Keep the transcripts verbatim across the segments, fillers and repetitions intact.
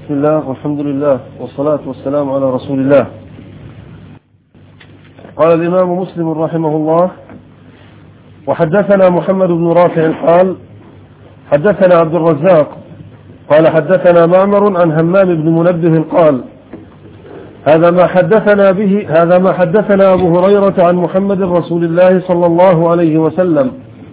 بسم الله والحمد لله والصلاة والسلام على رسول الله. قال الإمام مسلم رحمه الله: وحدثنا محمد بن رافع قال حدثنا عبد الرزاق قال حدثنا معمر عن همام بن منبه قال هذا ما حدثنا به هذا ما حدثنا أبو هريرة عن محمد رسول الله صلى الله عليه وسلم،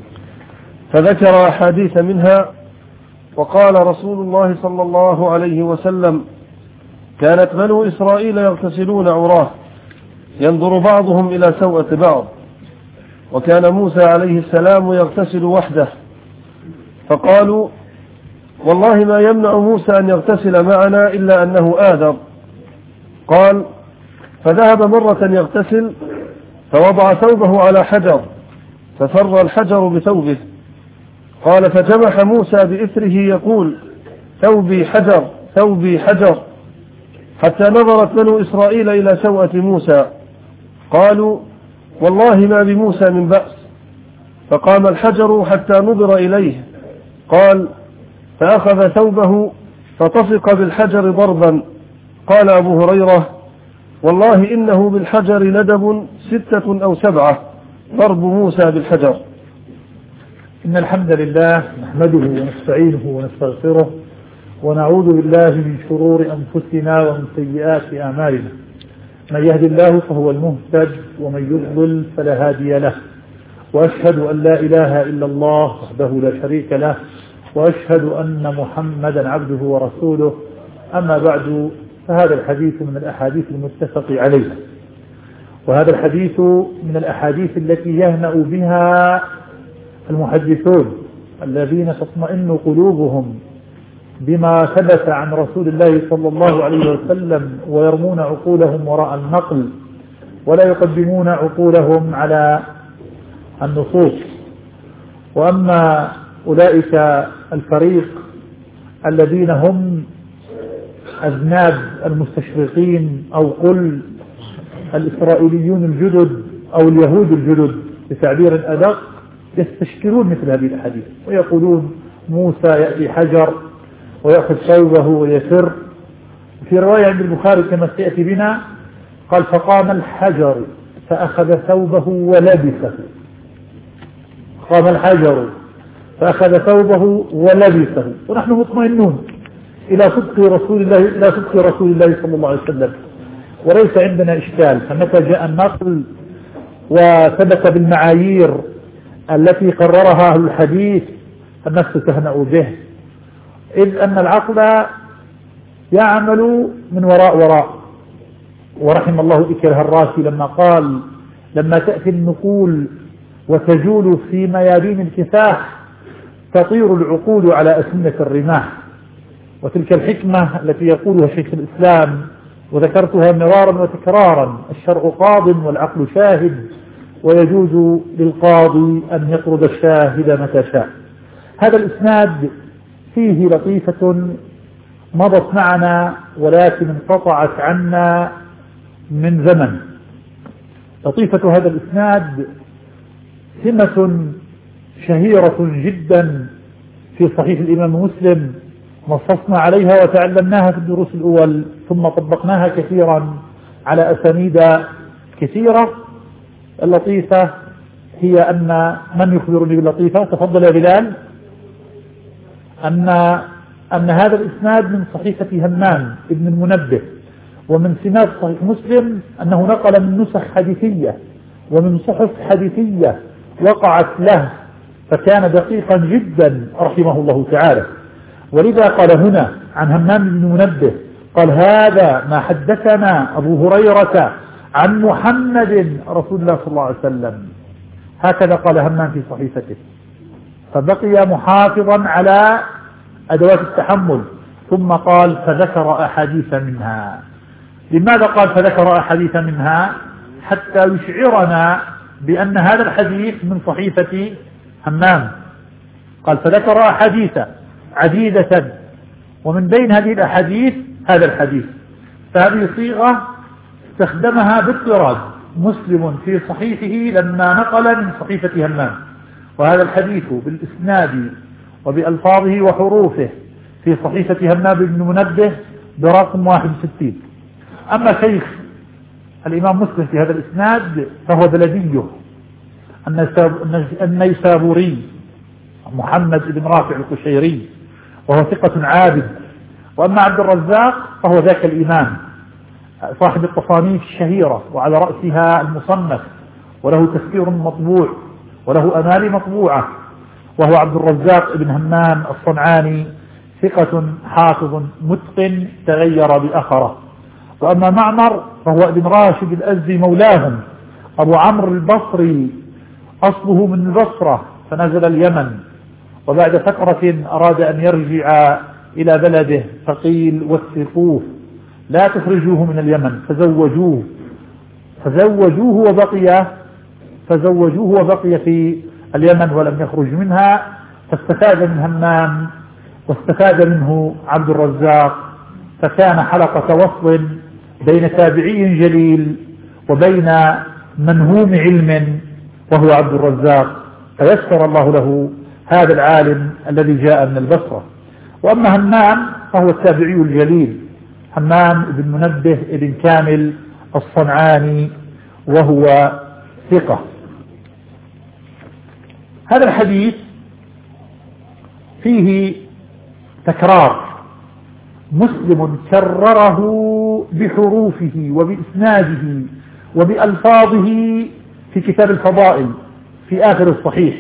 فذكر أحاديث منها وقال رسول الله صلى الله عليه وسلم: كانت بنو إسرائيل يغتسلون عراه ينظر بعضهم إلى سوءة بعض، وكان موسى عليه السلام يغتسل وحده، فقالوا: والله ما يمنع موسى أن يغتسل معنا إلا أنه آذر. قال: فذهب مرة يغتسل فوضع ثوبه على حجر ففر الحجر بثوبه. قال: فجمح موسى بإثره يقول: ثوبي حجر ثوبي حجر، حتى نظرت بنو إسرائيل إلى سوءة موسى، قالوا: والله ما بموسى من بأس. فقام الحجر حتى نظر إليه. قال: فأخذ ثوبه فطفق بالحجر ضربا. قال أبو هريرة: والله إنه بالحجر ندب ستة أو سبعة، ضرب موسى بالحجر. إن الحمد لله نحمده ونستعينه ونستغفره ونعوذ بالله من شرور أنفسنا ومن سيئات أعمالنا، من يهد الله فهو المهتد ومن يضلل فلا هادي له، وأشهد أن لا إله إلا الله وحده لا شريك له، وأشهد أن محمدا عبده ورسوله. أما بعد، فهذا الحديث من الأحاديث المتفق عليها، وهذا الحديث من الأحاديث التي يهنأ بها المحدثون الذين تطمئن قلوبهم بما ثبت عن رسول الله صلى الله عليه وسلم، ويرمون عقولهم وراء النقل ولا يقدمون عقولهم على النصوص. وأما أولئك الفريق الذين هم أذناب المستشرقين أو قل الإسرائيليون الجدد أو اليهود الجدد بتعبير أدق، يستشكلون مثل هذه الأحاديث ويقولون موسى يأتي حجر ويأخذ ثوبه ويسر. في رواية عند البخاري كما سيأتي بنا قال: فقام الحجر فأخذ ثوبه ولبسه. قام الحجر فأخذ ثوبه ولبسه، ونحن مطمئنون إلى صدق رسول الله إلى صدق رسول الله صلى الله عليه وسلم، وليس عندنا إشكال. فمتى جاء النقل وثبت بالمعايير التي قررها أهل الحديث النفس تهنأ به، إذ أن العقل يعمل من وراء وراء. ورحم الله إكره الراسي لما قال: لما تأتي النقول وتجول في ميادين الكفاح تطير العقول على أسنة الرماح. وتلك الحكمة التي يقولها شيخ الإسلام وذكرتها مرارا وتكرارا: الشرع قاض والعقل شاهد، ويجوز للقاضي أن يطرد الشاهد متى شاء. هذا الإسناد فيه لطيفة مضت معنا ولكن انقطعت عنا من زمن. لطيفة هذا الإسناد سمة شهيرة جدا في صحيح الإمام مسلم، نصصنا عليها وتعلمناها في الدروس الأول، ثم طبقناها كثيرا على أسانيد كثيرة. اللطيفة هي أن من يخبرني باللطيفة؟ تفضل يا بلال. أن أن هذا الإسناد من صحيفة همام ابن المنبه، ومن سمات صحيح مسلم أنه نقل من نسخ حديثية ومن صحف حديثية وقعت له، فكان دقيقا جدا رحمه الله تعالى. ولذا قال هنا عن همام بن منبه قال: هذا ما حدثنا أبو هريرة عن محمد رسول الله صلى الله عليه وسلم. هكذا قال همام في صحيفته، فبقي محافظا على أدوات التحمل. ثم قال: فذكر أحاديث منها. لماذا قال فذكر أحاديث منها؟ حتى يشعرنا بأن هذا الحديث من صحيفة همام. قال: فذكر أحاديث عديدة، ومن بين هذه الأحاديث هذا الحديث. فهذه صيغة استخدمها باضطراد مسلم في صحيحه لما نقل من صحيفة همام، وهذا الحديث بالإسناد وبألفاظه وحروفه في صحيفة همام بن منبه برقم واحد وستين. أما شيخ الإمام مسلم في هذا الإسناد فهو بلديه النيسابوري محمد بن رافع القشيري، وهو ثقة عابد. وأما عبد الرزاق فهو ذاك الإمام صاحب التصانيف الشهيرة وعلى رأسها المصنف، وله تفسير مطبوع وله أمالي مطبوعة، وهو عبد الرزاق بن همام الصنعاني، ثقة حافظ متقن تغير بأخره. وأما معمر فهو ابن راشد الأزدي مولاهم، أبو عمرو البصري، أصله من البصرة فنزل اليمن، وبعد فترة أراد أن يرجع إلى بلده فقيل وثقوه لا تخرجوه من اليمن، فزوجوه فزوجوه وبقي فزوجوه وبقي في اليمن ولم يخرج منها، فاستفاد من همام واستفاد منه عبد الرزاق، فكان حلقة وصل بين تابعي جليل وبين منهوم علم وهو عبد الرزاق، فيسر الله له هذا العالم الذي جاء من البصرة. وأما همام فهو التابعي الجليل همام بن منبه بن كامل الصنعاني، وهو ثقة. هذا الحديث فيه تكرار، مسلم كرره بحروفه وبإسناده وبألفاظه في كتاب الفضائل في آخر الصحيح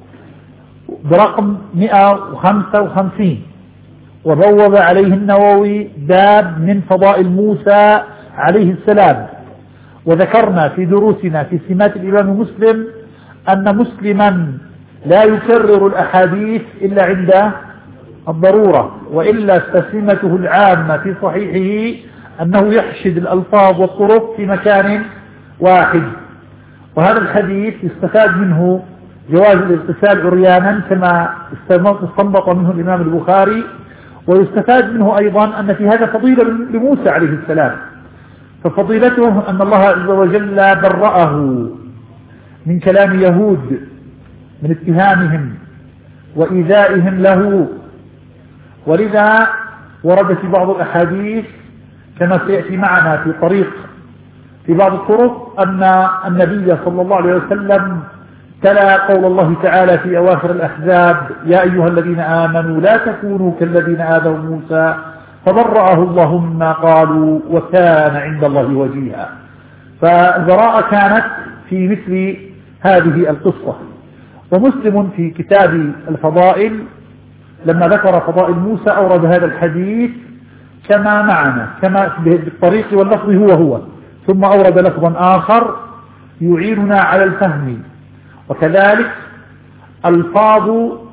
برقم مئة وخمسة وخمسين، وبوب عليه النووي باب من فضائل موسى عليه السلام. وذكرنا في دروسنا في سمات الإمام مسلم أن مسلما لا يكرر الأحاديث إلا عند الضرورة، وإلا استسمته العامة في صحيحه أنه يحشد الألفاظ والطرق في مكان واحد. وهذا الحديث يستفاد منه جواز الاغتسال عريانا كما استنبط منه الإمام البخاري، ويستفاد منه أيضا أن في هذا فضيلة لموسى عليه السلام، ففضيلته أن الله عز وجل برأه من كلام يهود من اتهامهم وإيذائهم له. ولذا ورد في بعض الأحاديث كما سيأتي معنا في طريق في بعض الطرق أن النبي صلى الله عليه وسلم تلا قول الله تعالى في أواخر الأحزاب يا أيها الذين آمنوا لا تكونوا كالذين آذوا موسى فبرأه الله مما قالوا وكان عند الله وجيها. فالبراءة كانت في مثل هذه القصة. ومسلم في كتاب الفضائل لما ذكر فضائل موسى أورد هذا الحديث كما معنا كما بالطريق واللفظ هو هو، ثم أورد لفظا آخر يعيننا على الفهم. وكذلك ألفاظ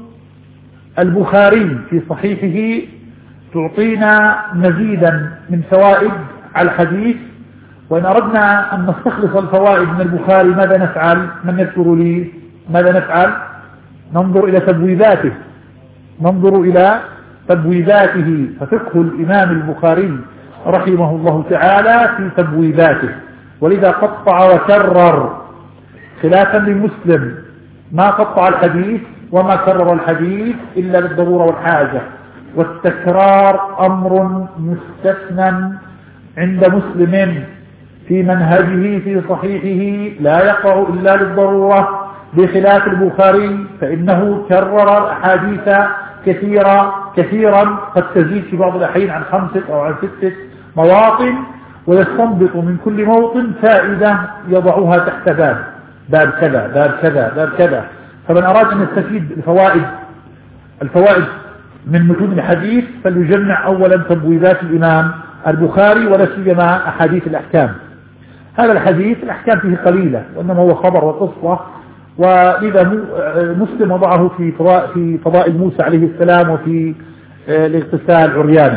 البخاري في صحيحه تعطينا مزيدا من فوائد على الحديث. وإن أردنا أن نستخلص الفوائد من البخاري ماذا نفعل؟ من يذكر لي ماذا نفعل؟ ننظر إلى تبويباته ننظر إلى تبويباته ففقه الإمام البخاري رحمه الله تعالى في تبويباته. ولذا قطع وكرر خلافا لمسلم، ما قطع الحديث وما كرر الحديث إلا للضرورة والحاجة، والتكرار أمر مستثنى عند مسلم في منهجه في صحيحه لا يقع إلا للضرورة، بخلاف البخاري فإنه كرر الأحاديث كثيرا كثيرا قد تزيد في بعض الأحيان عن خمسة أو عن ستة مواطن، ويستنبط من كل موطن فائدة يضعها تحت باب باب كذا باب كذا باب كذا. فمن أراد أن يستفيد الفوائد الفوائد من متون الحديث فليجمع أولا تبويبات الإمام البخاري ولا سيما أحاديث الأحكام. هذا الحديث الأحكام فيه قليلة وإنما هو خبر وقصة، ولذا مسلم وضعه في في فضائل موسى عليه السلام وفي الاغتسال عريانا.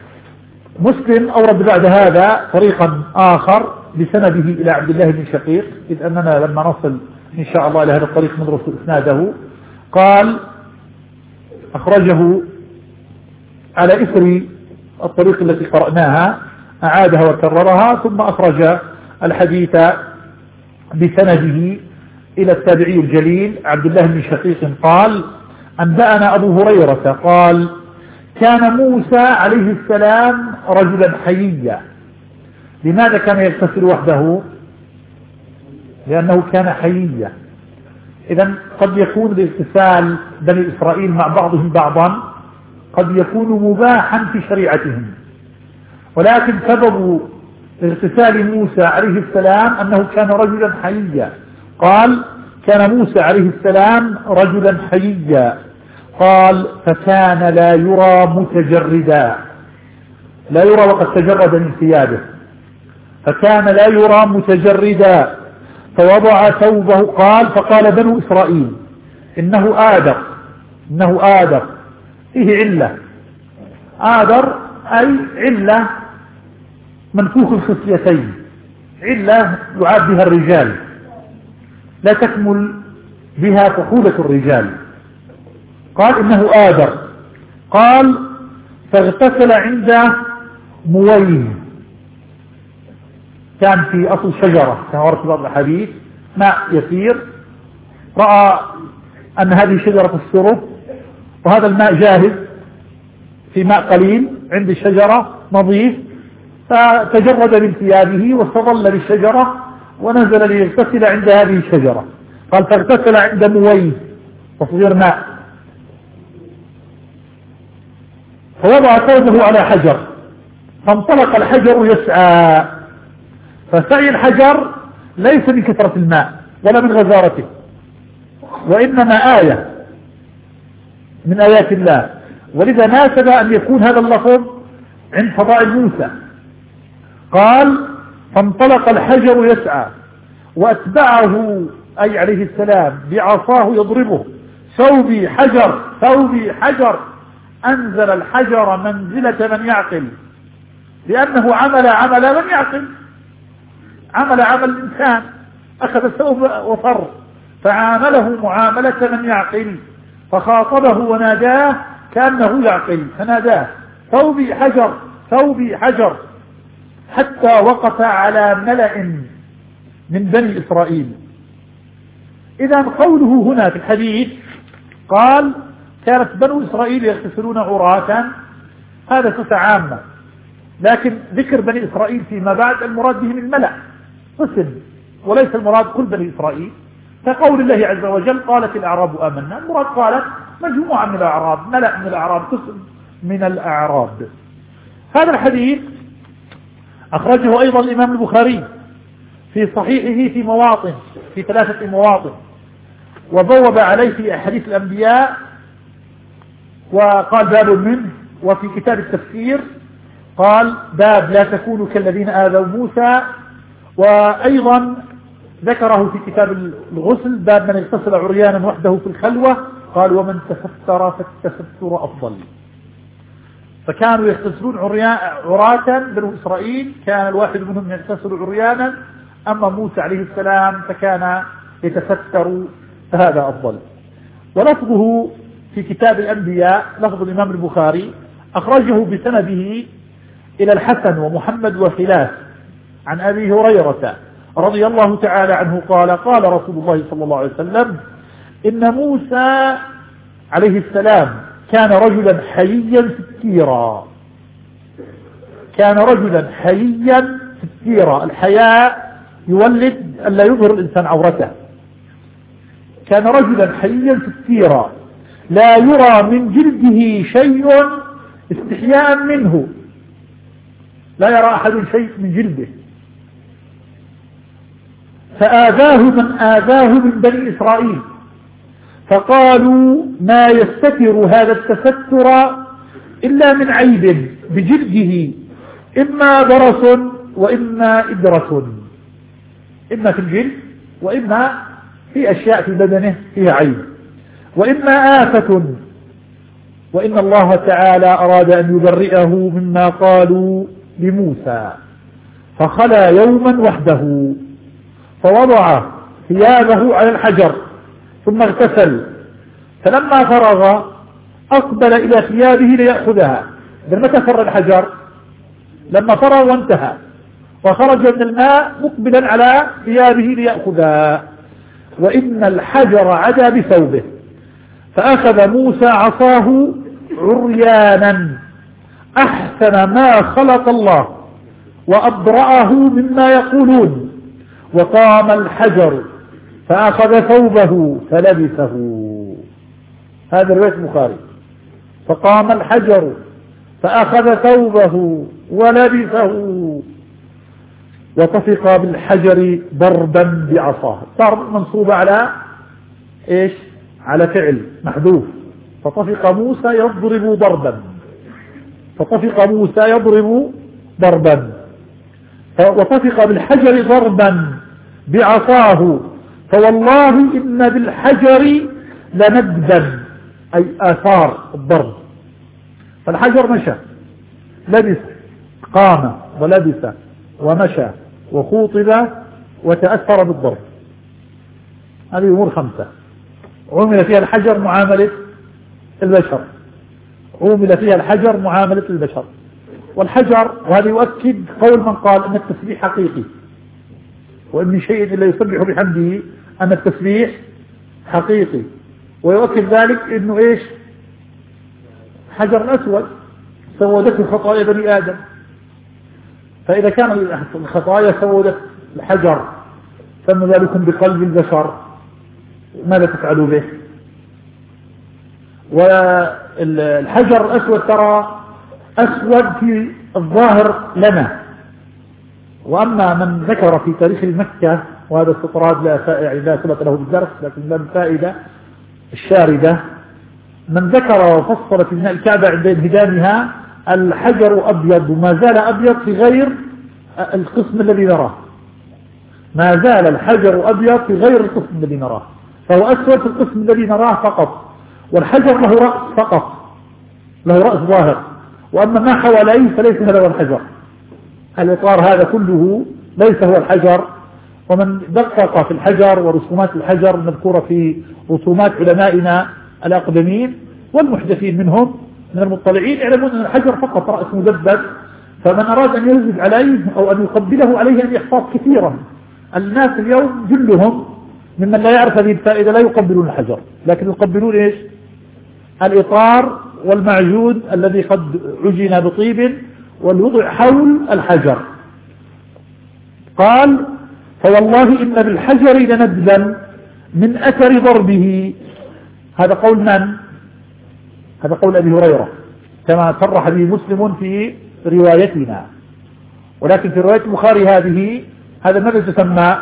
مسلم أورد بعد هذا طريقا آخر بسنده إلى عبد الله بن شقيق، إذ أننا لما نصل إن شاء الله إلى هذا الطريق ندرس إسناده. قال أخرجه على إثر الطريق التي قرأناها أعادها وكررها، ثم أخرج الحديث بسنده إلى التابعي الجليل عبد الله بن شقيق قال أنبأنا أبو هريرة قال كان موسى عليه السلام رجلا حييا. لماذا كان يغتسل وحده؟ لأنه كان حييا. إذن قد يكون الاغتسال بني إسرائيل مع بعضهم بعضا قد يكون مباحا في شريعتهم، ولكن سبب اغتسال موسى عليه السلام أنه كان رجلا حييا. قال كان موسى عليه السلام رجلا حييا. قال فكان لا يرى متجردا، لا يرى وقد تجرد من ثيابه، فكان لا يرى متجردا فوضع ثوبه. قال فقال بنو إسرائيل إنه آدر، إنه آدر فيه علة. آدر أي علة منفوخ الخصيتين، علة يعاد بها الرجال لا تكمل بها فخولة الرجال. قال إنه آدر. قال فاغتسل عند مويه، كان في أصل شجرة كما ورد في بعض الحديث ماء يسير، رأى أن هذه شجرة السرب وهذا الماء جاهز في ماء قليل عند الشجرة نظيف، فتجرد من ثيابه واستظل بالشجرة ونزل ليغتسل عند هذه الشجرة. قال فاغتسل عند مويه تصغير ماء، فوضع ثوبه على حجر فانطلق الحجر يسعى. فسعي الحجر ليس من كثرة الماء ولا من غزارته، وإنما آية من آيات الله، ولذا ناسب أن يكون هذا اللفظ عند فضائل موسى. قال فانطلق الحجر يسعى وأتبعه أي عليه السلام بعصاه يضربه. ثوبي حجر، ثوبي حجر. أنزل الحجر منزلة من يعقل، لأنه عمل عمل من يعقل، عمل عمل الإنسان، أخذ الثوب وفر، فعامله معاملة من يعقل، فخاطبه وناداه كأنه يعقل فناداه ثوبي حجر، ثوبي حجر، حتى وقف على ملأ من بني إسرائيل. إذا قوله هنا في الحديث قال كانت بنو إسرائيل يغتسلون عراة، هذا صفة عامة، لكن ذكر بني إسرائيل فيما بعد المراد بهم الملأ قسم، وليس المراد كل بني إسرائيل، كقول الله عز وجل قالت الأعراب آمنا، المراد قالت مجموعة من الأعراب، ملأ من الأعراب، قسم من الأعراب. هذا الحديث أخرجه أيضا الإمام البخاري في صحيحه في مواطن، في ثلاثة مواطن، وبوب عليه في أحاديث الأنبياء وقال باب منه، وفي كتاب التفسير قال باب لا تكونوا كالذين آذوا موسى، وأيضا ذكره في كتاب الغسل باب من اغتسل عريانا وحده في الخلوة، قال ومن تستر فالتستر أفضل. فكانوا يغتسلون عراة بنو إسرائيل، كان الواحد منهم يغتسل عريانا، أما موسى عليه السلام فكان يتستر، فهذا أفضل. ولفظه في كتاب الأنبياء لفظ الإمام البخاري أخرجه بسنده إلى الحسن ومحمد وخلاف عن أبي هريرة رضي الله تعالى عنه قال قال رسول الله صلى الله عليه وسلم إن موسى عليه السلام كان رجلا حييا ستيرا، كان رجلا حييا ستيرا. الحياء يولد ألا يظهر الإنسان عورته. كان رجلا حييا ستيرا لا يرى من جلده شيء استحياء منه، لا يرى أحد شيء من جلده. فآذاه من آذاه من بني إسرائيل، فقالوا ما يستتر هذا التستر إلا من عيب بجلده، إما برص وإما إدرة، إما في الجلد وإما في أشياء في بدنه فيها عيب، وإما آفة، وإن الله تعالى أراد أن يبرئه مما قالوا لموسى. فخلى يوما وحده فوضع ثيابه على الحجر ثم اغتسل، فلما فرغ أقبل إلى ثيابه ليأخذها. متى فر الحجر؟ لما فرغ وانتهى وخرج من الماء مقبلا على ثيابه ليأخذها، وإن الحجر عدا بثوبه، فأخذ موسى عصاه عريانا أحسن ما خلق الله وأبرأه مما يقولون. وقام الحجر فأخذ ثوبه فلبسه. هذا رواية البخاري. فقام الحجر فأخذ ثوبه ولبسه وطفق بالحجر ضربا بعصاه. صار منصوب على إيش؟ على فعل محذوف. فطفق موسى يضرب ضربا فطفق موسى يضرب ضربا وطفق بالحجر ضربا بعصاه. فوالله إن بالحجر لندبا أي آثار الضرب. فالحجر مشى لبس قام ولبس ومشى وخوطب وتأثر بالضرب. هذه أمور خمسة عمل فيها الحجر معاملة البشر عمل فيها الحجر معاملة البشر. والحجر، وهذا يؤكد قول من قال أن التسبيح حقيقي وإن من شيء إلا يسبح بحمده أن التسبيح حقيقي. ويؤكد ذلك أنه إيش؟ حجر الأسود سودته خطايا بني آدم. فإذا كان الخطايا سودت الحجر فما ذلكم بقلب البشر؟ ماذا تفعلوا به؟ والحجر الأسود ترى أسود في الظاهر لنا. وأما من ذكر في تاريخ مكة، وهذا استطراد لا يعني لا ثبت له بالدرس لكن له الفائدة الشاردة، من ذكر وفصل في بناء الكعبة عند انهدامها الحجر أبيض وما زال أبيض في غير القسم الذي نراه. ما زال الحجر أبيض في غير القسم الذي نراه، فهو أسود في القسم الذي نراه فقط. والحجر له رأس فقط، له رأس ظاهر، وأما ما حواليه فليس هذا هو الحجر. الإطار هذا كله ليس هو الحجر. ومن دقق في الحجر ورسومات الحجر المذكورة في رسومات علمائنا الأقدمين والمحدثين منهم من المطلعين يعلمون أن الحجر فقط رأس مدبب. فمن أراد أن يزد عليه أو أن يقبله عليه أن يحفظ كثيرا. الناس اليوم جلهم ممن لا يعرف هذه الفائدة لا يقبلون الحجر، لكن يقبلون إيش؟ الإطار والمعجون الذي قد عجن بطيب والوضع حول الحجر. قال فوالله إن بالحجر لندبا من أثر ضربه. هذا قول من؟ هذا قول أبي هريرة كما صرح به مسلم في روايتنا. ولكن في رواية البخاري هذه هذا ماذا تسمى؟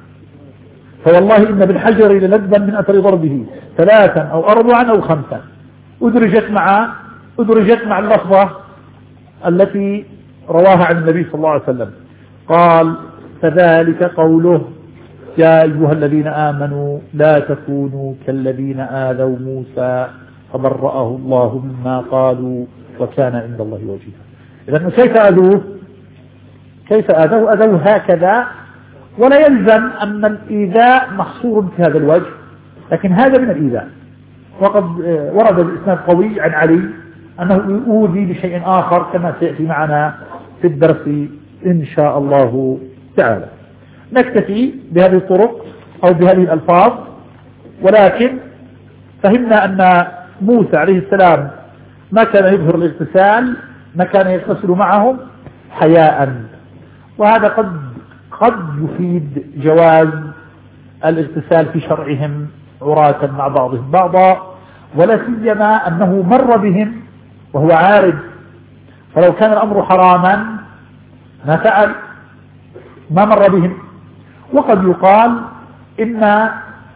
فوالله إن بالحجر لندبا من أثر ضربه ثلاثا أو أربعا أو خمسا. أدرجت مع أدرجت مع اللفظة التي رواها عن النبي صلى الله عليه وسلم. قال فذلك قوله يا أيها الذين آمنوا لا تكونوا كالذين آذوا موسى فبرأه الله مما قالوا وكان عند الله وجيها. إذن كيف آذوه؟ كيف آذوه؟ آذوه هكذا. ولا يلزم أن الإيذاء محصور في هذا الوجه، لكن هذا من الإيذاء. وقد ورد الإسناد قوي عن علي أنه يؤذي بشيء آخر كما سيأتي معنا في الدرس إن شاء الله تعالى. نكتفي بهذه الطرق أو بهذه الألفاظ. ولكن فهمنا أن موسى عليه السلام ما كان يظهر الاغتسال، ما كان يغتسل معهم حياء. وهذا قد قد يفيد جواز الاغتسال في شرعهم عراة مع بعضهم بعضا، ولا سيما أنه مر بهم وهو عارض. فلو كان الأمر حراما ما فعل، ما مر بهم. وقد يقال إن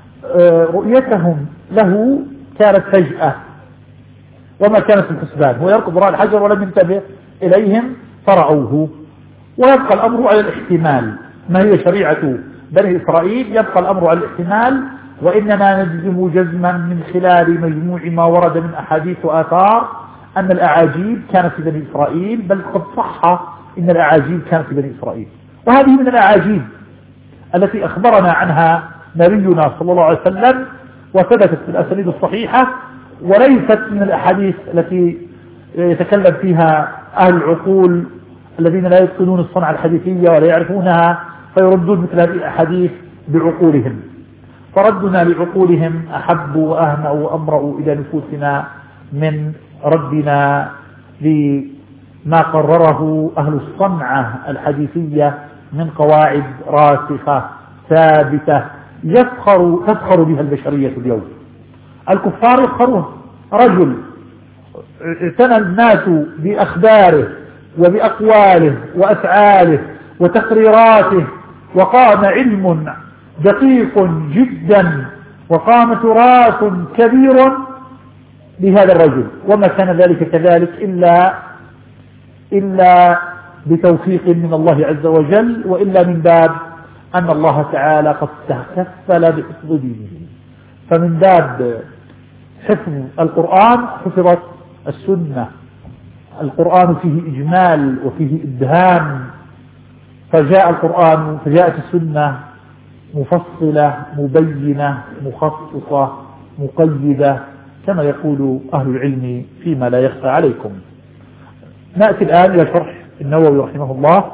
رؤيتهم له كانت فجأة وما كانت في الحسبان. هو يركض وراء الحجر ولم ينتبه إليهم فرعوه. ويبقى الأمر على الاحتمال، ما هي شريعة بني إسرائيل، يبقى الأمر على الاحتمال. وإننا نجزم جزما من خلال مجموع ما ورد من أحاديث وآثار أن الأعاجيب كانت في بني إسرائيل، بل قد صح إن الأعاجيب كانت في بني إسرائيل. وهذه من الأعاجيب التي أخبرنا عنها نبينا صلى الله عليه وسلم وثبتت في الأسانيد الصحيحة، وليست من الأحاديث التي يتكلم فيها أهل العقول الذين لا يتقنون الصنعة الحديثية ولا يعرفونها فيردون مثل هذه الأحاديث بعقولهم. فردنا لعقولهم أحب وأهنأ وأمرأ إلى نفوسنا من ردنا لما قرره أهل الصنعة الحديثية من قواعد راسخة ثابتة يفخر تفخر بها البشرية اليوم. الكفار يفخرون، رجل اعتنى الناس بأخباره وبأقواله وأفعاله وتقريراته، وقام علم دقيق جدا وقام تراث كبير لهذا الرجل، وما كان ذلك كذلك إلا إلا بتوفيق من الله عز وجل، وإلا من باب أن الله تعالى قد تكفل بحفظ دينه. فمن باب حفظ القرآن حفظت السنة. القرآن فيه إجمال وفيه إبهام، فجاء القرآن فجاءت السنة مفصلة مبينة مخصصة مقيدة كما يقول أهل العلم فيما لا يخفى عليكم. نأتي الآن إلى شرح النووي رحمه الله.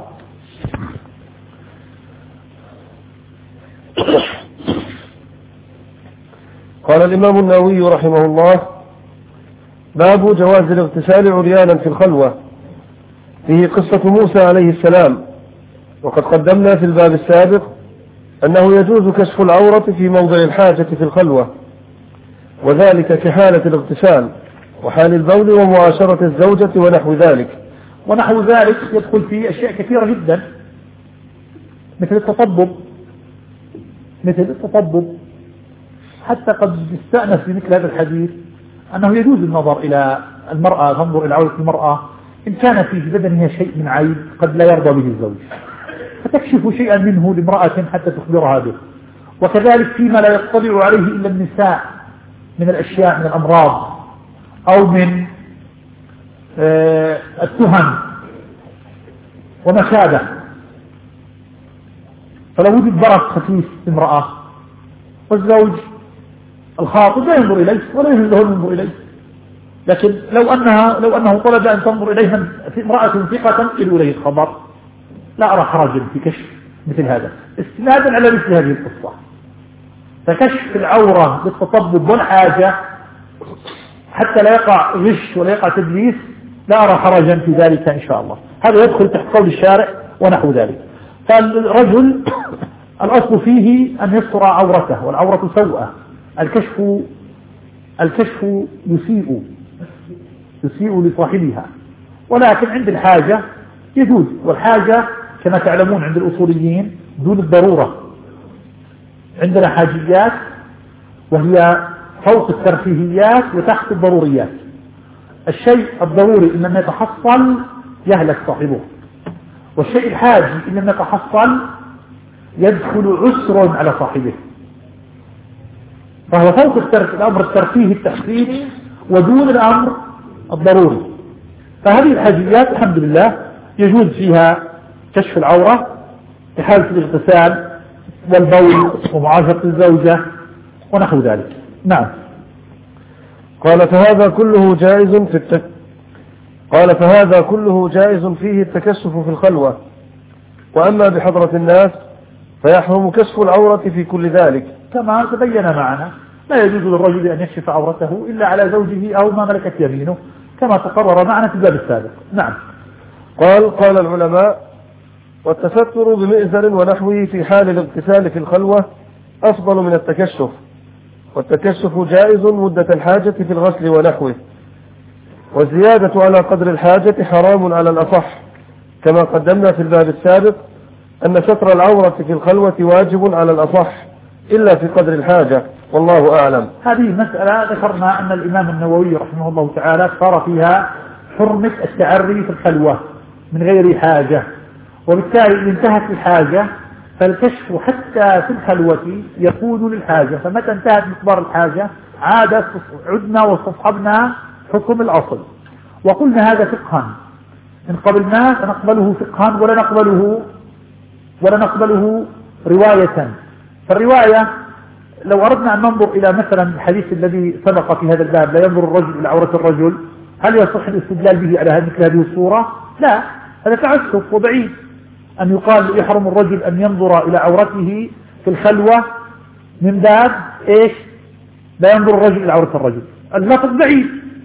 قال الإمام النووي رحمه الله: باب جواز الاغتسال عريانا في الخلوة. فيه قصة موسى عليه السلام، وقد قدمنا في الباب السابق أنه يجوز كشف العورة في موضع الحاجة في الخلوة، وذلك كحالة الاغتسال وحال البول ومعاشرة الزوجة ونحو ذلك. ونحو ذلك يدخل فيه أشياء كثيرة جدا، مثل التطبب مثل التطبب حتى قد يستأنس بمثل هذا الحديث أنه يجوز النظر إلى المرأة، تنظر إلى عورة المرأة إن كان في بدنها شيء من عيب قد لا يرضى به الزوج، فتكشف شيئا منه لامرأة حتى تخبرها به. وكذلك فيما لا يطلع عليه إلا النساء من الأشياء من الأمراض أو من آه التهم وما شابه، فلو وجد برد خفيف امرأة والزوج الخاطب لا ينظر إليه ولا يجوز له ينظر إليه، لكن لو أنها لو أنه طلب أن تنظر إليها في امرأة ثقة تنقل إليه الخبر لا أرى حرجا في كشف مثل هذا استنادا على مثل هذه القصة. فكشف العورة بالتطبب والحاجة حتى لا يقع غش ولا يقع تدليس لا أرى حرجا في ذلك إن شاء الله. هذا يدخل تحت قول الشارع ونحو ذلك. فالرجل الأصل فيه أن يستر عورته، والعورة سوءة. الكشف الكشف يسيء يسيء لصاحبها، ولكن عند الحاجة يجوز. والحاجة كما تعلمون عند الأصوليين دون الضرورة. عندنا حاجيات وهي فوق الترفيهيات وتحت الضروريات. الشيء الضروري إن لم يتحصل يهلك صاحبه، والشيء الحاجي إن لم يتحصل يدخل عسر على صاحبه، فهو فوق الأمر الترفيهي التحسيني ودون الأمر الضروري. فهذه الحاجيات الحمد لله يجوز فيها كشف العورة في حالة الاغتسال والبول ومعاشرة الزوجة ونحو ذلك. نعم. قال فهذا كله جائز في التك... قال فهذا كله جائز فيه التكشف في الخلوة، وأما بحضرة الناس فيحرم كشف العورة في كل ذلك كما تبين معنا. لا يجوز للرجل أن يكشف عورته إلا على زوجه أو ما ملكت يمينه كما تقرر معنا في الباب السابق. نعم. قال قال العلماء: والتستر بمئزر ونحوه في حال الاغتسال في الخلوة أفضل من التكشف، والتكشف جائز مدة الحاجة في الغسل ونحوه، والزيادة على قدر الحاجة حرام على الأصح، كما قدمنا في الباب السابق أن ستر العورة في الخلوة واجب على الأصح إلا في قدر الحاجة، والله أعلم. هذه مسألة ذكرنا أن الإمام النووي رحمه الله تعالى صار فيها حرمة التعري في الخلوة من غير حاجة، وبالتالي إذا انتهت الحاجة فالكشف حتى في الخلوة يكون للحاجة، فمتى انتهت مقدار الحاجة عادت عدنا واستصحبنا حكم الأصل. وقلنا هذا فقها إن قبلناه فنقبله فقها ولا نقبله ولا نقبله رواية. فالرواية لو أردنا أن ننظر إلى مثلا الحديث الذي سبق في هذا الباب لا ينظر الرجل إلى عورة الرجل، هل يصح الاستدلال به على مثل هذه الصورة؟ لا، هذا تعسف وبعيد أن يقال يحرم الرجل أن ينظر إلى عورته في الخلوة من باب إيش؟ لا ينظر الرجل إلى عورة الرجل. اللفظ بعيد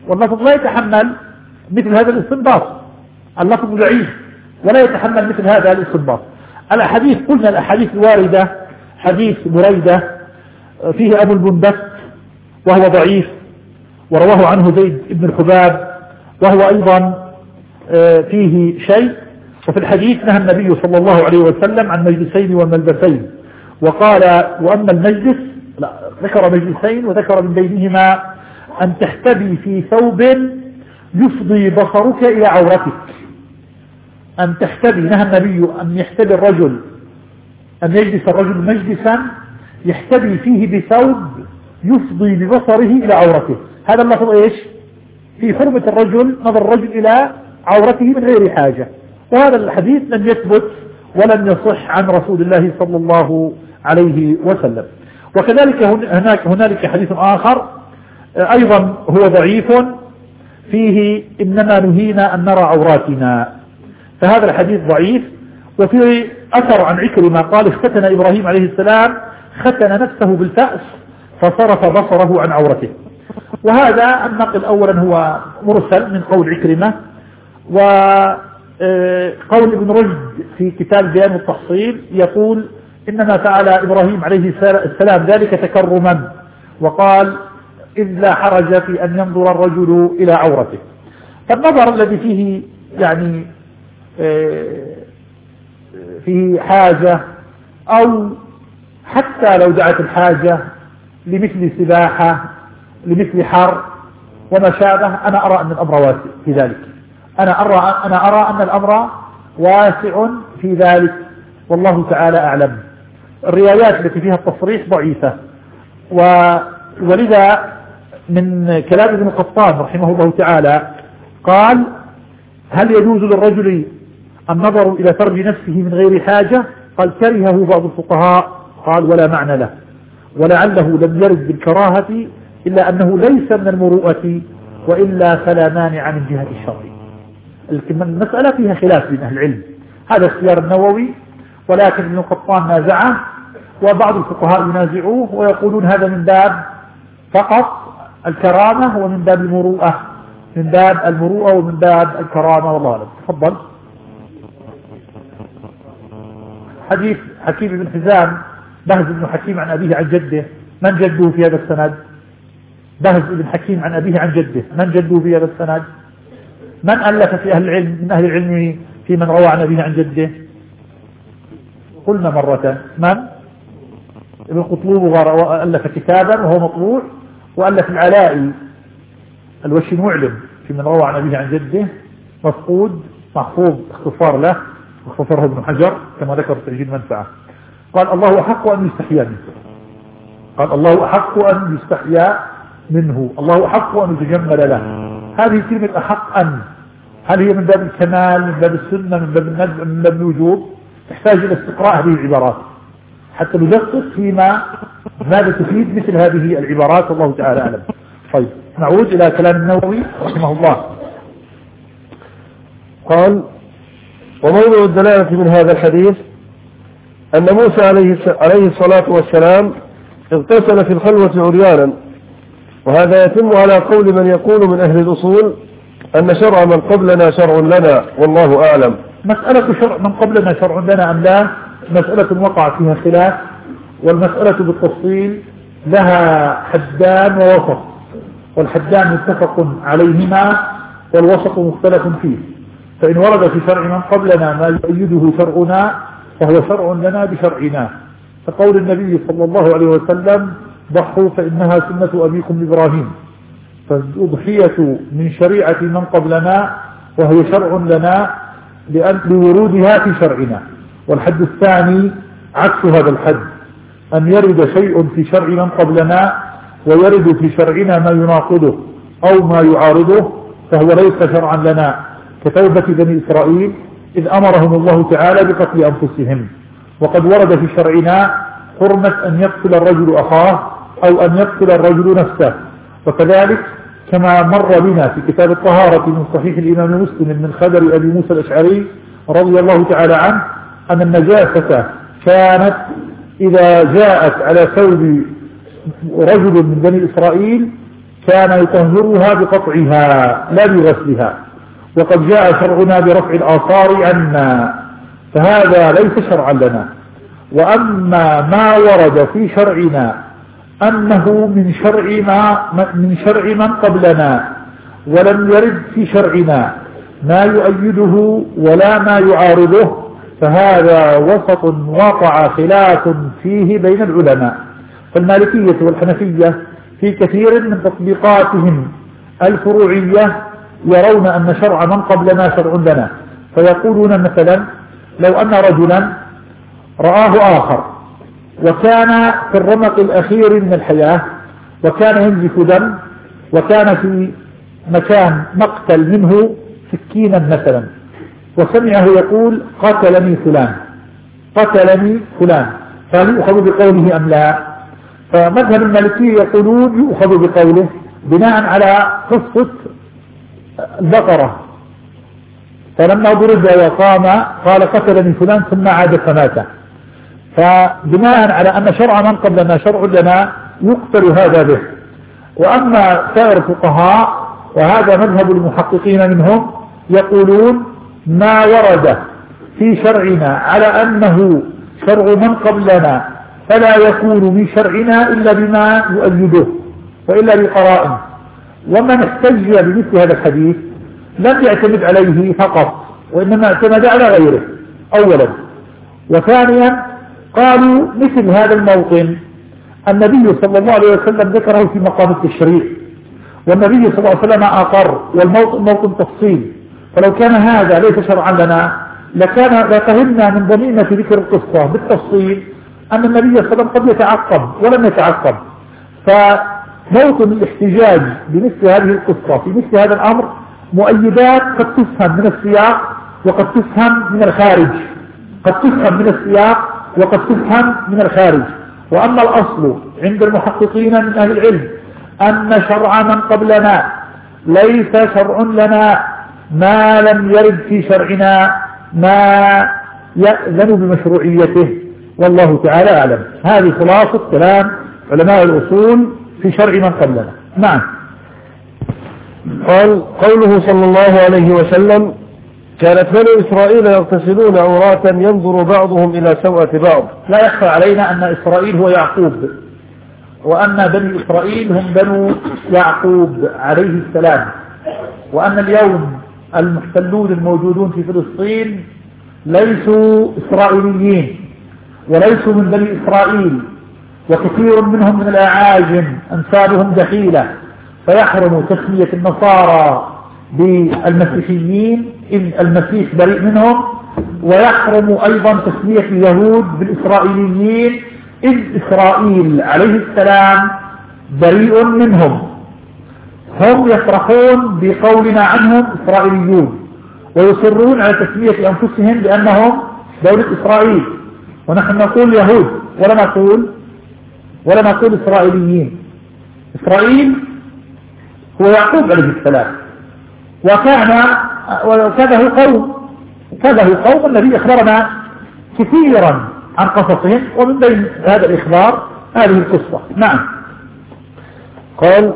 واللفظ لا يتحمل مثل هذا الاستنباط، اللفظ ضعيف ولا يتحمل مثل هذا الاستنباط. الأحاديث قلنا الأحاديث الواردة حديث بريدة فيه أبو البندق وهو ضعيف ورواه عنه زيد بن الحباب وهو أيضا فيه شيء. وفي الحديث نهى النبي صلى الله عليه وسلم عن مجلسين وملبسين، وقال وأما المجلس، لا ذكر مجلسين وذكر من بينهما أن تحتبي في ثوب يفضي بصرك إلى عورتك. أن تحتبي، نهى النبي أن يحتبي الرجل، أن يجلس الرجل مجلسا يحتبي فيه بثوب يفضي ببصره إلى عورته. هذا اللفظ إيش؟ في حرمة الرجل نظر الرجل إلى عورته من غير حاجة، وهذا الحديث لم يثبت ولم يصح عن رسول الله صلى الله عليه وسلم. وكذلك هناك هنالك حديث آخر أيضا هو ضعيف فيه إنما نهينا أن نرى عوراتنا، فهذا الحديث ضعيف. وفي أثر عن عكرمة قال اختتن إبراهيم عليه السلام ختن نفسه بالفأس فصرف بصره عن عورته. وهذا النقل أولا هو مرسل من قول عكرمة، وقول ابن رشد في كتاب بيان التحصيل يقول إنما فعل إبراهيم عليه السلام ذلك تكرما، وقال إذ لا حرج في أن ينظر الرجل إلى عورته. فالنظر الذي فيه يعني فيه حاجة أو حتى لو دعت الحاجة لمثل سباحة لمثل حر وما شابه، أنا أرى أن الأمر واسع في ذلك، أنا أرى, أنا أرى أن الأمر واسع في ذلك، والله تعالى أعلم. الروايات التي فيها التصريح ضعيفة، ولذا من كلام ابن قطان رحمه الله تعالى قال هل يجوز للرجل النظر إلى فرج نفسه من غير حاجة؟ قال كرهه بعض الفقهاء، قال ولا معنى له، ولعله لم يرد بالكراهة إلا أنه ليس من المروءة، وإلا فلا مانع من جهة الشرع. المسألة فيها خلاف بين أهل العلم، هذا اختيار النووي، ولكن ابن قطان نازعه وبعض الفقهاء ينازعوه ويقولون هذا من باب فقط الكرامة ومن باب المروءة، من باب المروءة ومن باب الكرامة، والله أعلم. تفضل. حديث حكيم بن حزام، بهز بن حكيم عن أبيه عن جده، من جده في هذا السند؟ بهز بن حكيم عن أبيه عن جده، من جده في هذا السند؟ من ألف في أهل العلم من أهل العلم في من روى عن أبيه عن جده؟ قلنا مرة من؟ ابن قطلوب ألف كتابا وهو مطبوع، وألف العلائي الوشي معلم في من روى عن أبيه عن جده مفقود محفوظ اختصار له واختصره ابن حجر كما ذكر في تسجيل المنفعة. قال الله أحق أن يستحيا منه، قال الله أحق أن يستحيا منه، الله أحق أن يتجمل له. هذه كلمة أحق أن، هل هي من باب الكمال، من باب السنة، من باب الندب، من باب الوجوب؟ تحتاج إلى استقراء هذه العبارات حتى ندقق فيما ماذا تفيد مثل هذه العبارات، والله تعالى أعلم. طيب نعود إلى كلام النووي رحمه الله. قال وموضع الدلالة من هذا الحديث أن موسى عليه الصلاة والسلام اغتسل في الخلوة عريانا، وهذا يتم على قول من يقول من أهل الأصول أن شرع من قبلنا شرع لنا، والله أعلم. مسألة شرع من قبلنا شرع لنا أم لا مسألة وقع فيها خلاف، والمسألة بالتفصيل لها حدان ووسط، والحدان متفق عليهما والوسط مختلف فيه. فإن ورد في شرع من قبلنا ما يؤيده شرعنا فهو شرع لنا بشرعنا، فقول النبي صلى الله عليه وسلم ضحوا فإنها سنة أبيكم إبراهيم، فالأضحية من شريعة من قبلنا وهي شرع لنا لورودها في شرعنا. والحد الثاني عكس هذا الحد، أن يرد شيء في شرع من قبلنا ويرد في شرعنا ما يناقضه أو ما يعارضه فهو ليس شرعا لنا، كتوبة بني إسرائيل إذ أمرهم الله تعالى بقتل أنفسهم، وقد ورد في شرعنا حرمة أن يقتل الرجل أخاه أو أن يقتل الرجل نفسه. وكذلك كما مر بنا في كتاب الطهارة من صحيح الإمام مسلم من خبر أبي موسى الأشعري رضي الله تعالى عنه أن النجاسة كانت إذا جاءت على ثوب رجل من بني إسرائيل كان يطهرها بقطعها لا بغسلها، وقد جاء شرعنا برفع الآثار عنا، فهذا ليس شرعا لنا. وأما ما ورد في شرعنا أنه من شرع ما من شرع من قبلنا، ولم يرد في شرعنا ما يؤيده ولا ما يعارضه، فهذا وسط وقع خلاف فيه بين العلماء. فالمالكية والحنفية في كثير من تطبيقاتهم الفروعية يرون أن شرع من قبلنا شرع لنا، فيقولون مثلا لو أن رجلا رآه آخر وكان في الرمق الأخير من الحياة وكان ينزف دم وكان في مكان مقتل منه سكينا مثلا، وسمعه يقول قتلني فلان قتلني فلان، فهل يؤخذ بقوله أم لا؟ فمذهب المالكية يقولون يؤخذ بقوله بناء على قصة البقرة، فلما ضرب وقام قال قتلني فلان ثم عاد فمات، فبناء على أن شرع من قبلنا شرع لنا يقتل هذا به. وأما سائر الفقهاء وهذا مذهب المحققين منهم يقولون ما ورد في شرعنا على أنه شرع من قبلنا فلا يكون من شرعنا إلا بما يؤيده وإلا بقرائن. ومن احتج بمثل هذا الحديث لم يعتمد عليه فقط، وإنما اعتمد على غيره أولا. وثانيا قالوا مثل هذا الموطن النبي صلى الله عليه وسلم ذكره في مقام التشريع، والنبي صلى الله عليه وسلم أقر، والموطن موطن تفصيل، فلو كان هذا ليس شرعا لنا لكان لفهمنا من ضميمة ذكر القصة بالتفصيل أن النبي صلى الله عليه وسلم قد يتعقب ولم يتعقب. فموطن الاحتجاج بمثل هذه القصة في مثل هذا الأمر مؤيدات قد تفهم من السياق وقد تفهم من الخارج، قد تفهم من السياق وقد تفهم من الخارج. وأما الأصل عند المحققين من أهل العلم أن شرع من قبلنا ليس شرع لنا ما لم يرد في شرعنا ما يأذن بمشروعيته، والله تعالى أعلم. هذه خلاصة كلام علماء الأصول في شرع من قبلنا. نعم. قال قوله صلى الله عليه وسلم كانت بنو إسرائيل يغتسلون عراة ينظر بعضهم إلى سوءة بعض. لا يخفى علينا أن إسرائيل هو يعقوب، وأن بني إسرائيل هم بنو يعقوب عليه السلام، وأن اليوم المحتلون الموجودون في فلسطين ليسوا إسرائيليين وليسوا من بني إسرائيل، وكثير منهم من الأعاجم أنسابهم دخيلة، فيحرم تسمية النصارى بالمسيحيين إن المسيح بريء منهم، ويحرم أيضا تسمية اليهود بالإسرائيليين إذ إسرائيل عليه السلام بريء منهم. هم يفرحون بقولنا عنهم إسرائيليون ويصرون على تسمية أنفسهم بأنهم دولة إسرائيل، ونحن نقول يهود ولا نقول ولا نقول إسرائيليين. إسرائيل هو يعقوب عليه السلام، وكان وكذا هو قوم كذا هو قوم النبي أخبرنا كثيرا عن قصصهم، ومن بين هذا الإخبار هذه القصة. نعم. قال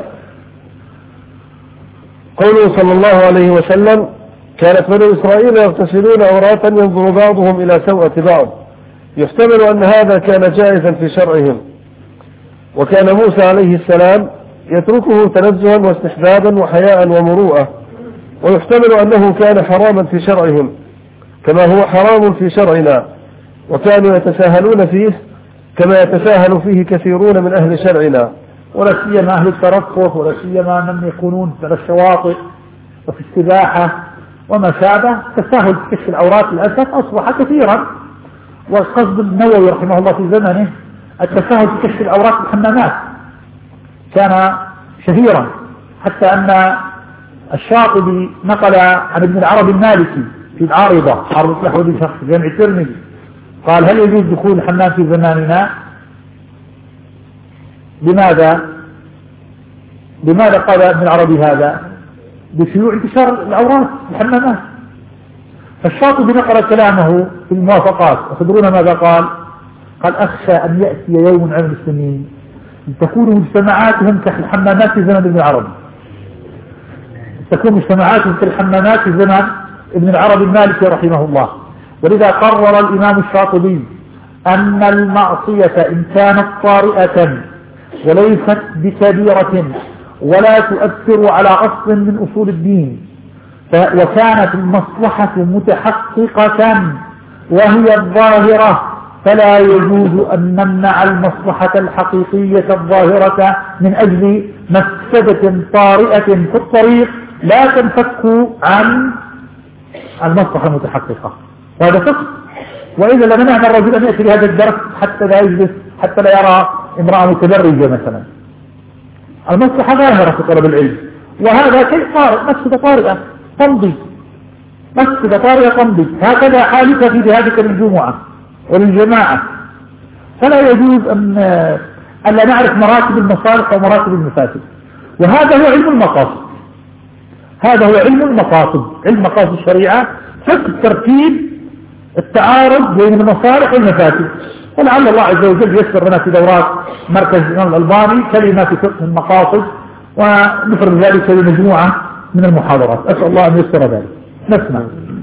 قوله صلى الله عليه وسلم كانت بنو إسرائيل يغتسلون عراة ينظر بعضهم إلى سوءة بعض، يحتمل أن هذا كان جائزا في شرعهم، وكان موسى عليه السلام يتركه تنزها واستحبابا وحياء ومروءة، ويحتمل أنه كان حراما في شرعهم كما هو حرام في شرعنا، وكانوا يتساهلون فيه كما يتساهل فيه كثيرون من أهل شرعنا، ولا سيما أهل الترفه، ولا سيما من يكونون على الشواطئ وفي السباحة وما شابه. تساهل في كشف العورات للأسف أصبح كثيرا، والقصد النووي رحمه الله في زمنه التساهل في كشف العورات في الحمامات كان شهيرا، حتى أن الشاطبي نقل عن ابن العربي المالكي في العارضة عارضة الأحوذي شخص جامع الترمذي قال هل يجوز دخول الحمام في زماننا؟ لماذا؟ لماذا قال ابن العربي هذا؟ بشيوع انتشار العورات في الحمامات. فالشاطبي نقل كلامه في الموافقات، وتدرون ماذا قال؟ قال أخشى أن يأتي يوم على المسلمين تكون مجتمعاتهم كالحمامات في زمن ابن العربي، تكون مجتمعاتهم كالحمامات في زمن ابن العربي المالكي رحمه الله. ولذا قرر الإمام الشاطبي أن المعصية إن كانت طارئة وليست بكبيرة ولا تؤثر على أصل من أصول الدين وكانت المصلحة متحققة وهي الظاهرة فلا يجوز أن نمنع المصلحة الحقيقية الظاهرة من أجل مفسدة طارئة في الطريق لا تنفك عن المصلحة المتحققة، وهذا فقط. وإذا لمنعنا الرجل أن يأتي لهذا الدرس حتى لا يجلس حتى لا يرى امرأة متبرجة مثلا، المصلحة ظاهرة في طلب العلم، وهذا شيء طارئ، مفسدة طارئة تمضي، مفسدة طارئة تمضي، هكذا حالك في ذهابك للجمعة وللجماعة. فلا يجوز أن ألا نعرف مراتب المصالح ومراتب المفاسد، وهذا هو علم المقاصد، هذا هو علم المقاصد، علم مقاصد الشريعة، فك ترتيب التعارض بين المصالح والمفاسد. ولعل الله عز وجل يسر لنا في دورات مركز الإمام الألباني كلمة في فقه المقاصد ونفرد ذلك بمجموعة من المحاضرات، أسأل الله أن يسر ذلك. نسمع.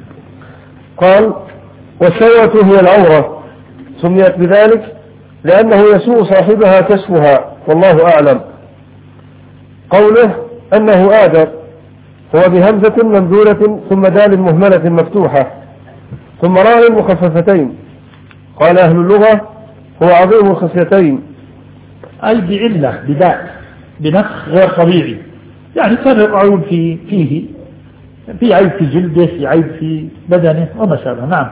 قال: والشهوة هي العورة، سميت بذلك لأنه يسوء صاحبها كشفها، والله أعلم. قوله أنه آدر هو بهمزة ممدودة ثم دال مهملة مفتوحة ثم راء مخففتين. قال أهل اللغة هو عظيم الخصيتين، أي بعلة بداء بنفخ غير طبيعي، يعني كان يقعون في فيه في عيب في جلده، في عيب في بدنه وما شابه. نعم.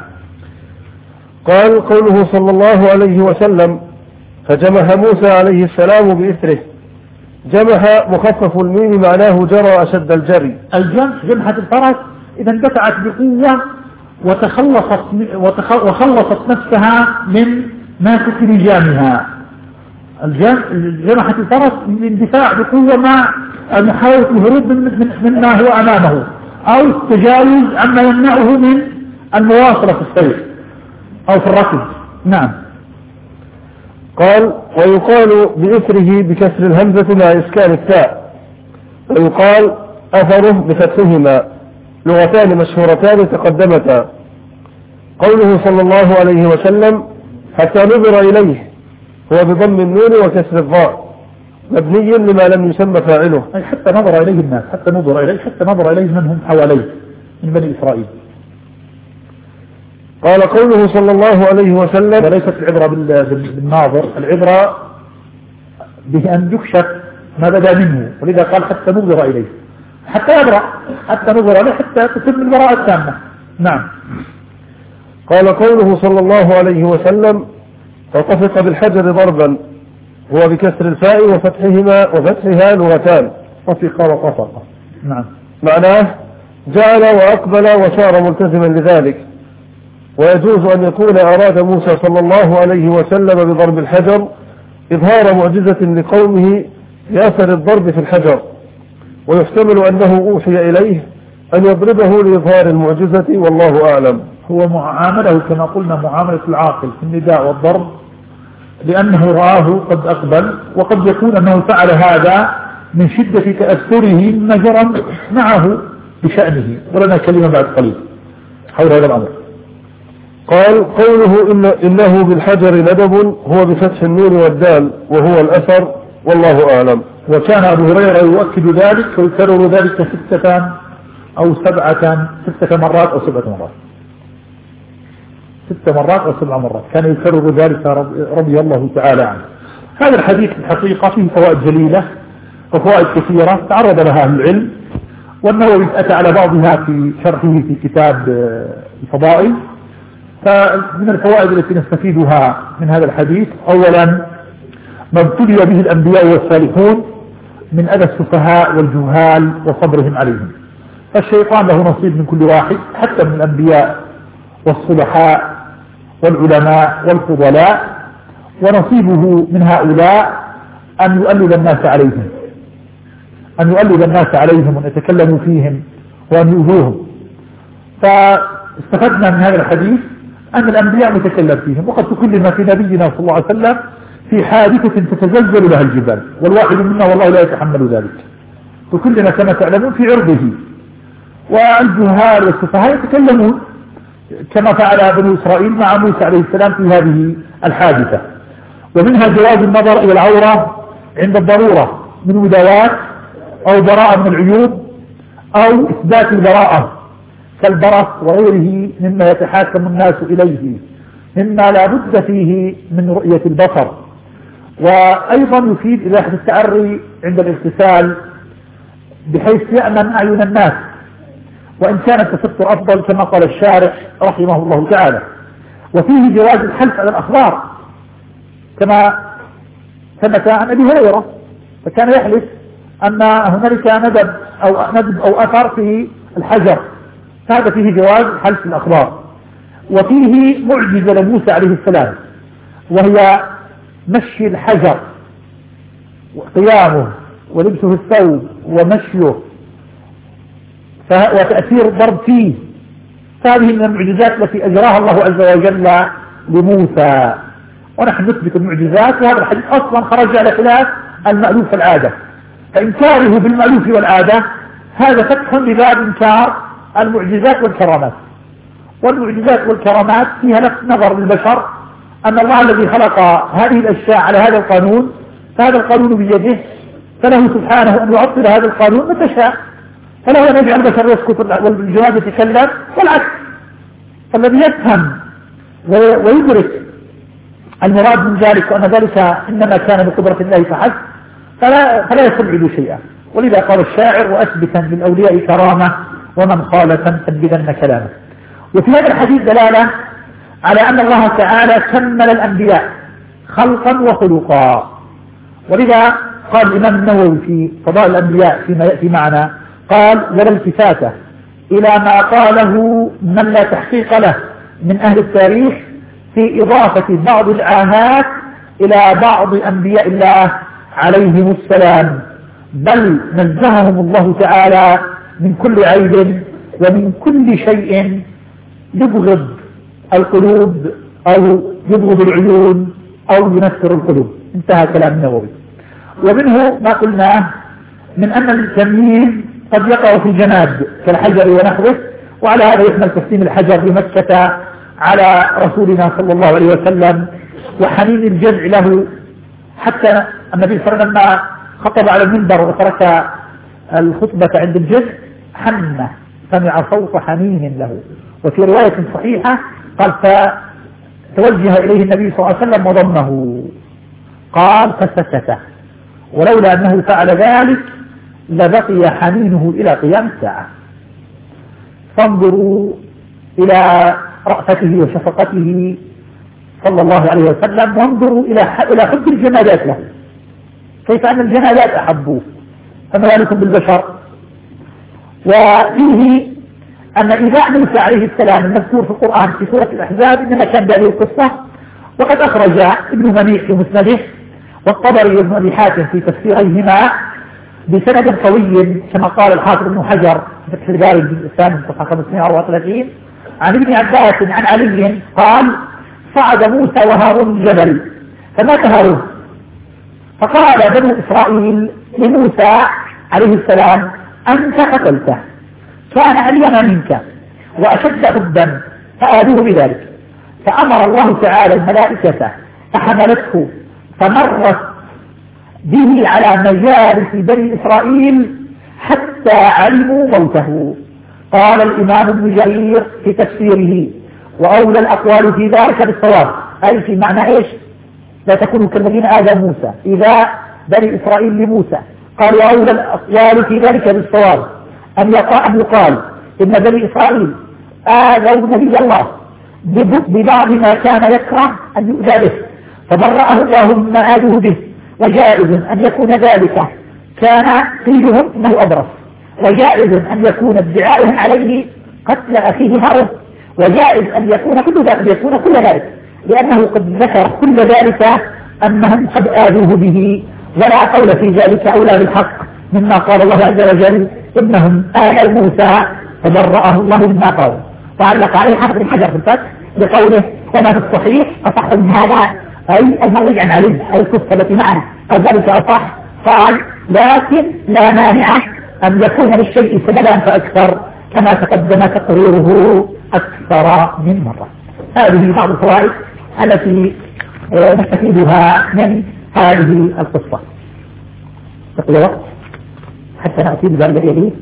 قال: قوله صلى الله عليه وسلم: فجمح موسى عليه السلام بإثره، جمح مخفف الميم معناه جرى أشد الجري. الجمح جمحة الفرس إذا اندفعت بقوة وتخلصت وخلصت نفسها من ماسك لجامها. جمحة الفرس الاندفاع بقوة مع محاولة الهروب مما هو أمامه أو التجاوز عما يمنعه من المواصلة في السير أو في الركض. نعم. قال: ويقال بإثره بكسر الهمزة مع إسكان التاء، ويقال أثره بفتحهما، لغتان مشهورتان تقدمتا. قوله صلى الله عليه وسلم: حتى نظر إليه، هو بضم النون وكسر الضاء، مبني لما لم يسمى فاعله، أي حتى نظر إليه الناس، حتى نظر إليه، حتى نظر إليه من هم حواليه من بني إسرائيل. قال: قوله صلى الله عليه وسلم: وليست العبرة بالناظر، العبرة بأن يكشف ما بدا منه، ولذا قال حتى نظر إليه، حتى يبرأ، حتى نظر إليه حتى تتم البراءة التامة. نعم. قال: قوله صلى الله عليه وسلم: فطفق بالحجر ضربا، هو بكسر الفاء وفتحهما وفتحها لغتان، طفق وطفق. نعم. معناه جعل وأقبل وصار ملتزما لذلك. ويجوز أن يكون أراد موسى صلى الله عليه وسلم بضرب الحجر إظهار معجزة لقومه بأثر الضرب في الحجر، ويحتمل أنه أوحي إليه أن يضربه لإظهار المعجزة، والله أعلم. هو معامله كما قلنا معاملة العاقل في النداء والضرب، لأنه رآه قد أقبل، وقد يكون أنه فعل هذا من شدة تأثره مما جرى معه بشأنه. ولنا كلمة بعد قليل حول هذا الأمر. قال: قوله إن إنه بالحجر ندب، هو بفتح النون والدال، وهو الأثر، والله أعلم. وكان أبو هريرة يؤكد ذلك ويكرر ذلك ستة أو سبعة ستة مرات أو سبعة مرات ست مرات أو سبع مرات كان يكرر ذلك رضي الله تعالى عنه. هذا الحديث الحقيقة فيه فوائد جليلة وفوائد كثيرة تعرض لها أهل العلم، والنووي أتى على بعضها في شرحه في كتاب الفضائل. فمن الفوائد التي نستفيدها من هذا الحديث: أولا ما ابتلي به الأنبياء والصالحون من أذى السفهاء والجهال وصبرهم عليهم، فالشيطان له نصيب من كل واحد، حتى من الأنبياء والصلحاء والعلماء والفضلاء، ونصيبه من هؤلاء أن يؤلب الناس عليهم أن يؤلب الناس عليهم وأن يتكلموا فيهم وأن يؤذوهم. فاستفدنا من هذا الحديث أن الأنبياء متكلم فيهم، وقد تكلم في نبينا صلى الله عليه وسلم في حادثة تتزلزل لها الجبال والواحد منا والله لا يتحمل ذلك، وكلنا كما تعلمون في عرضه. والجهال والسفهاء يتكلمون كما فعل بنو إسرائيل مع موسى عليه السلام في هذه الحادثة. ومنها جواز النظر إلى العورة عند الضرورة من مداواة أو براءة من العيوب أو إثبات البراءة كالبرص وغيره مما يتحاكم الناس إليه مما لا بد فيه من رؤية البصر. وأيضا يفيد إباحة التعري عند الاغتسال بحيث يأمن أعين الناس، وإن كان التستر أفضل كما قال الشارح رحمه الله تعالى. وفيه جواز الحلف على الأخبار كما ثبت عن أبي هريرة، فكان يحلف أن هنالك ندب أو ندب أو أثر في الحجر، هذا فيه جواز حلف الأخبار. وفيه معجزة لموسى عليه السلام وهي مشي الحجر وقيامه ولبسه الثوب ومشيه وتأثير الضرب فيه، هذه من المعجزات التي أجراها الله عز وجل لموسى. ونحن نثبت المعجزات، وهذا الحديث أصلا خرج على خلاف المألوف والعادة، فإنكاره بالمألوف والعادة هذا فتح لباب إنكار المعجزات والكرامات. والمعجزات والكرامات فيها نفس نظر للبشر أن الله الذي خلق هذه الأشياء على هذا القانون، فهذا القانون بيده، فله سبحانه أن يعطل هذا القانون متى شاء، فله أن يجعل البشر يسكت والجواد يتكلم والعكس. فالذي يفهم ويدرك المراد من ذلك وأن ذلك إنما كان بقدرة الله فحسب فلا, فلا يستبعد شيئا. ولذا قال الشاعر: وأثبتا للأولياء كرامة ومن خالف تنبذن كلامه. وفي هذا الحديث دلالة على أن الله تعالى كمل الأنبياء خلقا وخلقا. ولذا قال الإمام النووي في فضائل الأنبياء فيما يأتي معنا قال: ولا التفاتة إلى ما قاله من لا تحقيق له من أهل التاريخ في إضافة بعض الآيات إلى بعض أنبياء الله عليهم السلام، بل نزههم الله تعالى من كل عيب ومن كل شيء يبغض القلوب أو يبغض العيون أو ينفر القلوب. انتهى كلام النووي. ومنه ما قلناه من أن التمييز قد يقع في الجناب كالحجر ونحوه، وعلى هذا يحمل تسليم الحجر بمكة على رسولنا صلى الله عليه وسلم وحنين الجزع له، حتى النبي صلى الله عليه وسلم لما خطب على المنبر وترك الخطبة عند الجزع حن سمع صوت حنين له. وفي رواية صحيحة قال: فتوجه إليه النبي صلى الله عليه وسلم وضمه، قال فسكت، ولولا أنه فعل ذلك لبقي حنينه إلى قيام الساعة. فانظروا إلى رأفته وشفقته صلى الله عليه وسلم، وانظروا إلى إلى حب الجمادات له، كيف أن الجمادات أحبوه، فما بالكم بالبشر. وفيه أن إيذاء موسى عليه السلام المذكور في القرآن في سورة الأحزاب إنما كان بهذه القصة، وقد أخرج ابن منيع في مسنده والطبري وابن أبي حاتم في تفسيريهما بسند قوي كما قال الحافظ ابن حجر في فتح الباري الجزء الثاني صفحة خمسمائة وأربعة وثلاثين عن ابن عباس عن علي قال: صعد موسى وهارون الجبل فمات هارون، فقال بنو إسرائيل لموسى عليه السلام: أنت قتلته، كان ألين منك وأشد حبا، فآذوه بذلك. فأمر الله تعالى الملائكة فحملته فمرت به على مجالس بني إسرائيل حتى علموا موته. قال الإمام ابن جرير في تفسيره: وأولى الأقوال في ذلك بالصواب، أي في معنى إيش؟ لا تكونوا كالذين آذوا موسى إذا بني إسرائيل لموسى. قال: وأولى الأقوال في ذلك بالصواب أن يقال إن بني إسرائيل آذوا نبي الله ببعض ما كان يكره أن يؤذى به فبرأه الله مما آذوه به، وجائز أن يكون ذلك كان قيلهم إنه أبرص، وجائز أن يكون ادعائهم عليه قتل أخيه هارون، وجائز أن يكون كل ذلك يكون كل ذلك لأنه قد ذكر كل ذلك أنهم قد آذوه به، ولا قول في ذلك أولى بالحق مما قال الله عز وجل: إنهم آذوا موسى فبرأه الله مما قالوا. وعلق عليه حافظ بن حجر في الفتح بقوله: كما في الصحيح أصح من هذا أي المروي عن علي أي القصة التي معه أو ذلك أصح. قال لكن لا مانع أن يكون للشيء سببا فأكثر كما تقدم تقريره أكثر من مرة. هذه بعض الفوائد التي نستفيدها من هذه القصة. تقول وقت حتى نأتي بذلك اليدين.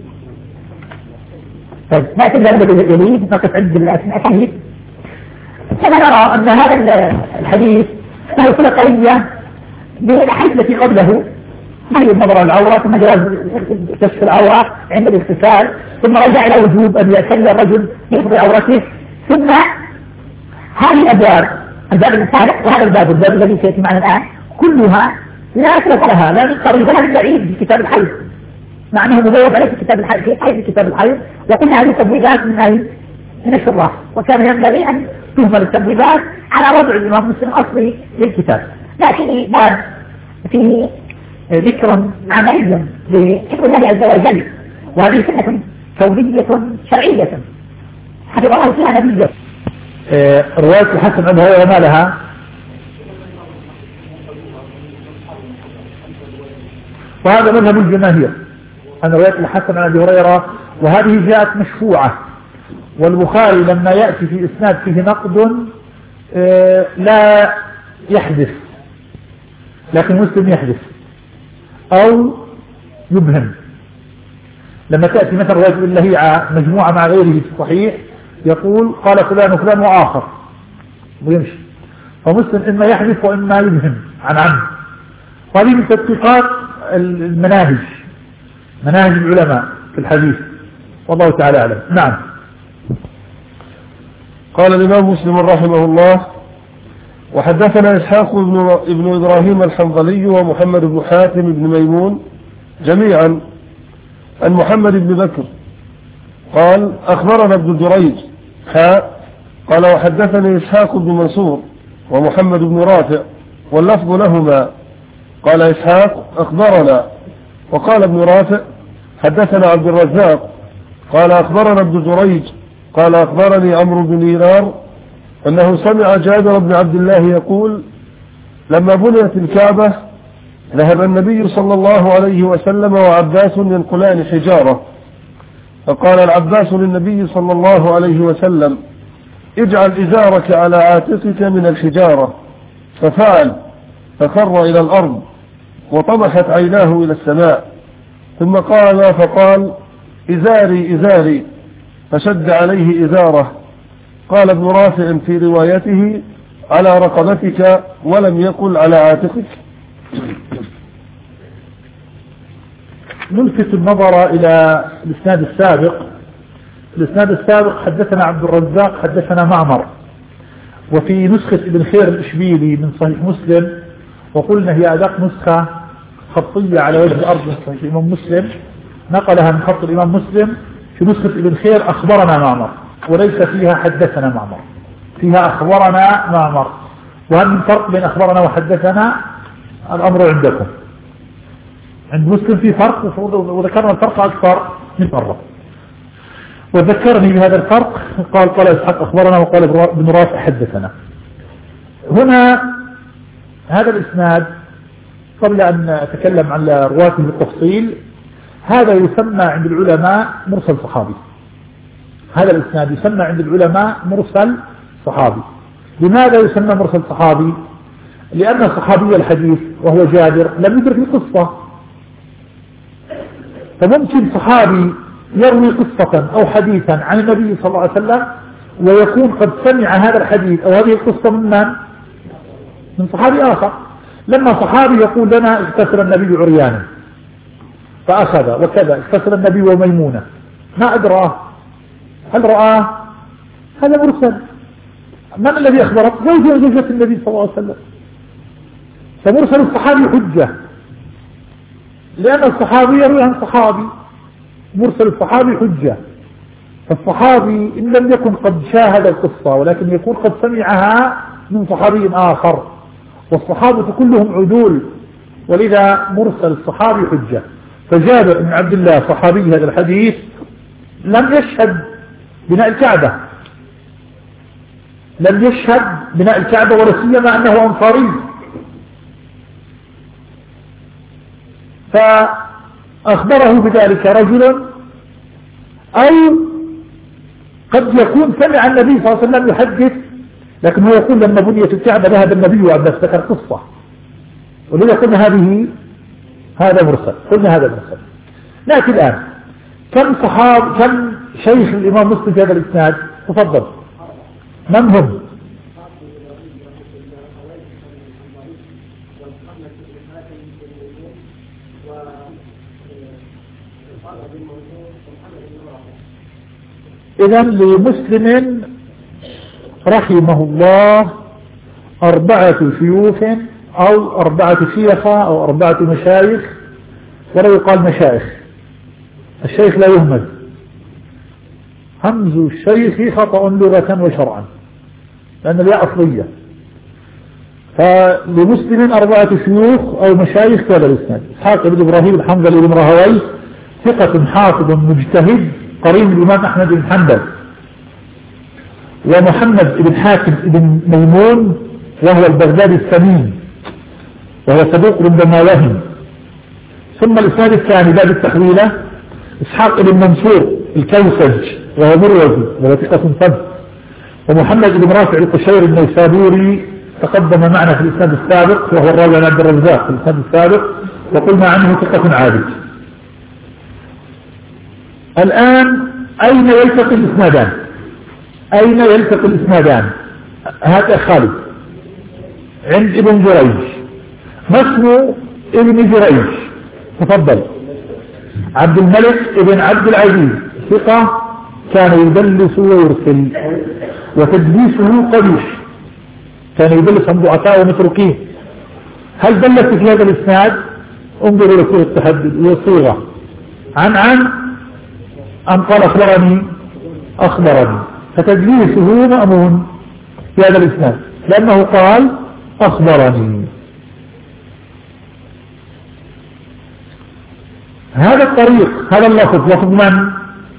طيب نأتي بذلك اليدين نقف عند الأسانيد. كما نرى أن هذا الحديث له صلة قوية بالحديث التي قبله، نهي النظر العورة ثم جواز كشف العورة عند الاغتسال، ثم رجع إلى وجوب أن يأتي الرجل يحفظ عورته، ثم هذه الأبواب الباب السابق وهذا الباب الباب الذي سيأتي معنا الآن كلها لا أصل لها لا من قريب ولا من بعيد في كتاب الحيض، مع أنه مبوب عليه في كتاب الحيض في حيث كتاب الحيض، وقلنا هذه تبويبات من من الشراح، وكان ينبغي أن تهمل التبويبات على وضع الإمام مسلم أصلي للكتاب، لكن باب فيه ذكر عمليا لحفظ الله عز وجل، وهذه سنة كونية شرعية حفظ الله فيها نبيه. رواية الحسن عن هريرة ما لها؟ وهذا مذهب الجماهير أن رواية الحسن عن هريرة، وهذه جاءت مشفوعة، والبخاري لما يأتي في إسناد فيه نقد لا يحدث، لكن مسلم يحدث أو يبهم. لما تأتي مثلا رواية اللهيعة مجموعة مع غيره في الصحيح يقول قال فلان وفلان وآخر ويمشي، فمسلم إما يحدث وإما يبهم عن عمد. وهذه من تدقيقات المناهج، مناهج العلماء في الحديث، والله تعالى أعلم. نعم. قال الإمام مسلم رحمه الله: وحدثنا إسحاق بن, ابن إبراهيم الحنظلي ومحمد بن حاتم بن ميمون جميعا عن محمد بن بكر قال أخبرنا ابن جريج حاء قال وحدثني إسحاق بن منصور ومحمد بن رافع واللفظ لهما قال إسحاق أخبرنا، وقال ابن رافع حدثنا عبد الرزاق قال أخبرنا ابن جريج قال أخبرني عمرو بن دينار أنه سمع جابر بن عبد الله يقول: لما بنيت الكعبة ذهب النبي صلى الله عليه وسلم وعباس ينقلان حجارة، فقال العباس للنبي صلى الله عليه وسلم: اجعل إزارك على عاتقك من الحجارة، ففعل، فخر إلى الأرض وطمحت عيناه إلى السماء، ثم قال فقال: إزاري إزاري، فشد عليه إزاره. قال ابن رافع في روايته: على رقبتك، ولم يقل على عاتقك. نلفت النظر إلى الإسناد السابق. الإسناد السابق حدثنا عبد الرزاق حدثنا معمر، وفي نسخة ابن خير الإشبيلي من صحيح مسلم، وقلنا هي أدق نسخة خطية على وجه الأرض من صحيح الإمام مسلم، نقلها من خط الإمام مسلم. في نسخة ابن خير أخبرنا معمر، وليس فيها حدثنا معمر، فيها أخبرنا معمر. وهل من فرق بين أخبرنا وحدثنا؟ الأمر عندكم. عند مسلم في فرق، وذكرنا الفرق أكثر من مرة، وذكرني بهذا الفرق. قال قال إسحاق أخبرنا، وقال ابن رافع حدثنا. هنا هذا الإسناد قبل أن أتكلم عن رواته بالتفصيل، هذا يسمى عند العلماء مرسل صحابي. هذا الإسناد يسمى عند العلماء مرسل صحابي. لماذا يسمى مرسل صحابي؟ لأن صحابي الحديث وهو جابر لم يدرك القصة، فممكن صحابي يروي قصة أو حديثا عن النبي صلى الله عليه وسلم ويكون قد سمع هذا الحديث أو هذه القصة من من؟ من صحابي آخر. لما صحابي يقول لنا اغتسل النبي عريانا فأخذ وكذا، اغتسل النبي وميمونة، ما أدراه، هل رآه؟ هذا مرسل. من الذي أخبرك؟ زوجة زوجة النبي صلى الله عليه وسلم. فمرسل الصحابي حجة، لأن الصحابي يروي عن صحابي. مرسل الصحابي حجة، فالصحابي إن لم يكن قد شاهد القصة ولكن يكون قد سمعها من صحابي آخر، والصحابة كلهم عدول، ولذا مرسل الصحابي حجة. فجابر بن عبد الله صحابي هذا الحديث لم يشهد بناء الكعبة، لم يشهد بناء الكعبة ولا سيما أنه أنصاري. فأخبره بذلك رجل، أو قد يكون سمع النبي صلى الله عليه وسلم يحدث، لكن هو يقول لما بنيت الكعبة ذهب النبي وعباس، ذكر قصة، ولذا قلنا هذه هذا مرسل، قلنا هذا مرسل. نأتي الآن كم صحاب كم شيخ الإمام مسلم في هذا الإسناد؟ تفضل. من هم؟ إذا لمسلم رحمه الله أربعة شيوخ أو أربعة شيخة أو أربعة مشايخ، ولا يقال مشايخ، الشيخ لا يهمز، همز الشيخ خطأ لغة وشرعا لأن الياء أصلية. فلمسلم أربعة شيوخ أو مشايخ في هذا الإسناد: إسحاق بن إبراهيم الحنظلي بن راهويه ثقة حافظ مجتهد قرين الإمام أحمد بن حنبل، ومحمد بن حاتم بن ميمون وهو البغدادي السمين وهو صدوق ربما وهم. ثم الإسناد الثاني بعد التحويلة إسحاق بن منصور الكوسج وهو مروزي وهو ثقة صدق، ومحمد بن رافع القشيري النيسابوري تقدم معنا في الإسناد السابق وهو الراوي عن عبد الرزاق في الإسناد السابق وقلنا عنه ثقة عابد. الآن أين يلتقي الإسنادان؟ أين يلتقي الإسنادان؟ هذا خالد عند ابن جريج، ما اسمه ابن جريج؟ تفضل. عبد الملك ابن عبد العزيز ثقة كان يدلس ويرسل وتدليسه قبيح، كان يدلس عن ضعفاء ومتروكين. هل دلت في هذا الإسناد؟ انظروا لصيغة التحدد وصيغة عن عن أم قال أخبرني أخبرني، فتدليسه مأمون في هذا الإسناد لأنه قال أخبرني. هذا الطريق هذا اللفظ لفظ من؟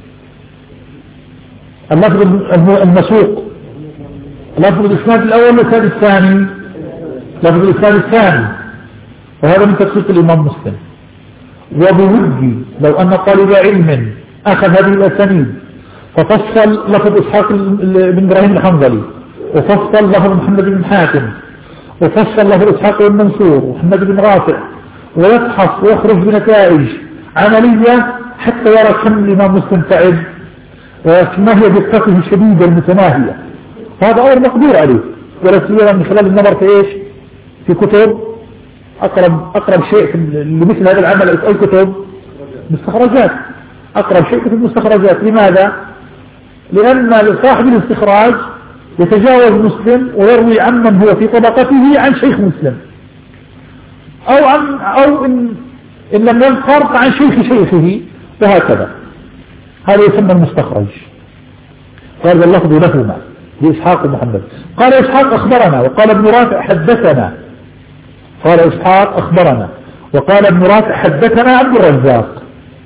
اللفظ المسوق، لفظ الإسناد الأول والإسناد الثاني، لفظ الإسناد الثاني، وهذا من تدقيق الإمام مسلم. وبودي لو أن طالب علم أخذ هذه الأسانيد ففصل لفظ إسحاق بن إبراهيم الحنظلي، وفصل لفظ محمد بن حاتم، وفصل لفظ إسحاق بن منصور ومحمد بن رافع، ويبحث ويخرج بنتائج عملية حتى يرى كم الإمام مسلم تعب وما هي دقته الشديدة المتناهية. هذا أمر مقدور عليه، ولا سيما من خلال النظر في إيش؟ في كتب أقرب أقرب شيء لمثل هذا العمل أي كتب مستخرجات، أقرب شيء كتب مستخرجات. لماذا؟ لأن صاحب الاستخراج يتجاوز مسلم ويروي عمن هو في طبقته عن شيخ مسلم، أو عن أو إن, إن لم يذكر عن شيخ شيخه، وهكذا. هذا يسمى المستخرج. قال اللفظ لهما لإسحاق محمد. قال إسحاق أخبرنا، وقال ابن رافع حدثنا. قال إسحاق أخبرنا وقال ابن رافع حدثنا عبد الرزاق.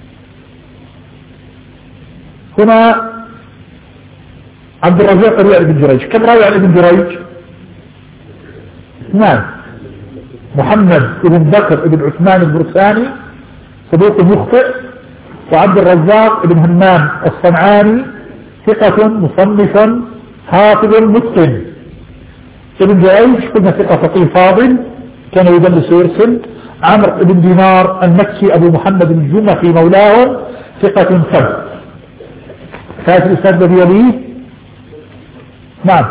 هنا عبد الرزاق روى عن ابن جريج. كم راوي عن ابن جريج؟ اثنان: محمد بن بكر بن عثمان البرساني صدوق يخطئ، وعبد الرزاق بن همام الصنعاني ثقة مصنف حافظ متقن. ابن جريج قلنا ثقة فقيه فاضل كان يدلس ويرسل. عمرو بن دينار المكي أبو محمد الجمحي مولاه ثقة ثبت. هذا الإسناد الذي يليه. نعم.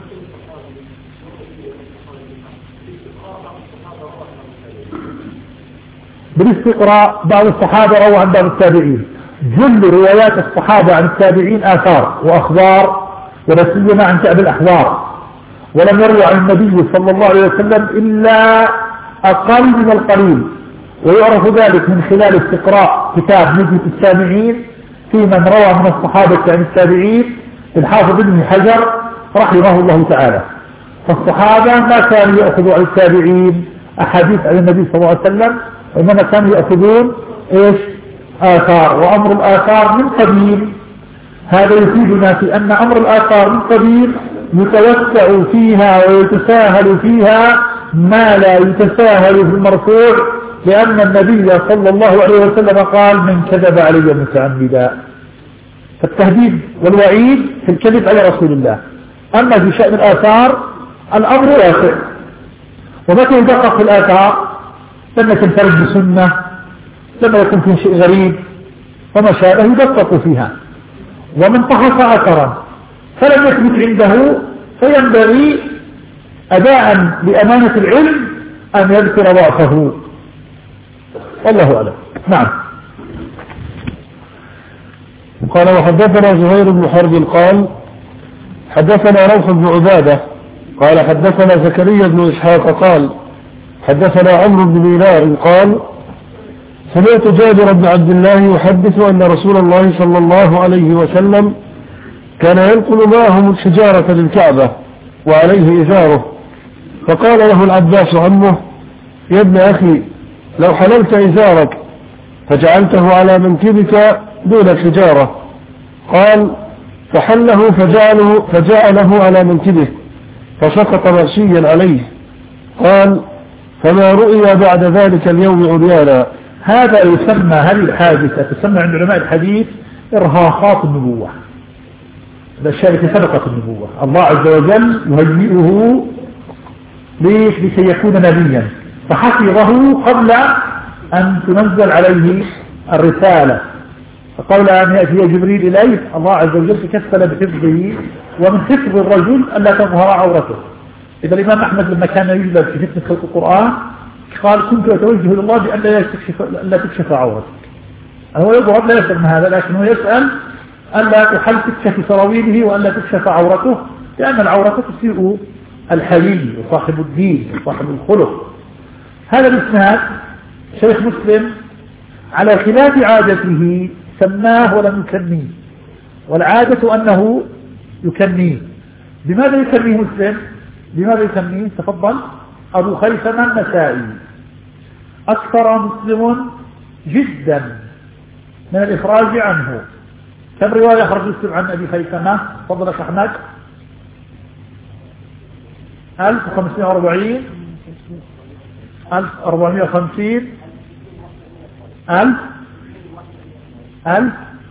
بالاستقراء بعض الصحابة رووا عن بعض التابعين. جل روايات الصحابة عن التابعين آثار وأخبار، ولا سيما عن كعب الأحبار، ولم يروى عن النبي صلى الله عليه وسلم إلا أقل من القليل. ويعرف ذلك من خلال استقراء كتاب نجمة السامعين في من روى من الصحابة عن التابعين الحافظ ابن حجر رحمه الله تعالى. فالصحابة ما كانوا يأخذوا عن التابعين أحاديث عن النبي صلى الله عليه وسلم، وإنما كانوا يأخذون إيش؟ آثار. وأمر الآثار من قديم. هذا يفيدنا في أن أمر الآثار من قديم يتوسع فيها ويتساهل فيها ما لا يتساهل في المرفوع، لأن النبي صلى الله عليه وسلم قال من كذب علي متعمدا. فالتهديد والوعيد في الكذب على رسول الله. أما في شأن الآثار الأمر واسع، ومتى يدقق في الآثار لما تنفرد بسنة، لما يكون في شيء غريب وما شابه يدقق فيها. ومن فحص أثرا فلم يثبت عنده فينبغي أداء لأمانة العلم أن يذكر ضعفه، والله أعلم. نعم. قال وحدثنا زهير بن حرب قال حدثنا روح بن عبادة قال حدثنا زكريا بن إسحاق قال حدثنا عمرو بن دينار قال سمعت جابر بن عبد الله يحدث أن رسول الله صلى الله عليه وسلم كان ينقل معهم الحجارة للكعبة وعليه إزاره، فقال له العباس عمه يا ابن أخي لو حللت إزارك فجعلته على منكبك دون الحجارة، قال فحله فجعله, فجعله على منكبه فسقط مغشيا عليه، قال فما رؤي بعد ذلك اليوم عريانا. هذا يسمى، هذه الحادثة تسمى عند علماء الحديث إرهاقات النبوة، الأشياء التي سبقت النبوة. الله عز وجل يهيئه ليش؟ لكي يكون نبيا، فحفظه قبل أن تنزل عليه الرسالة، فقبل أن يأتي جبريل إليه الله عز وجل تكفل بحفظه. ومن حفظ الرجل ألا تظهر عورته. إذا الإمام أحمد لما كان يجلب في فتنة خلق القرآن قال كنت أتوجه إلى الله بأن لا تكشف عورتك. هو يضرب لا يسأل من هذا، لكنه يسأل ألا تحل تكشف سراويله وألا تكشف عورته، لأن العورة تسيء الحليل وصاحب الدين وصاحب الخلق. هذا الإسناد شيخ مسلم على خلاف عادته سماه ولم يكنيه، والعادة أنه يكنيه. بماذا يكنيه مسلم؟ بماذا يكنيه؟ تفضل. أبو خيثمة النسائي أكثر مسلم جدا من الإخراج عنه. كم رواية أخرج مسلم عن أبي خيثمة؟ تفضل يا أحمد. ألف وخمسمائة وأربعين، ألف وأربعمائة وخمسين، ألف ألف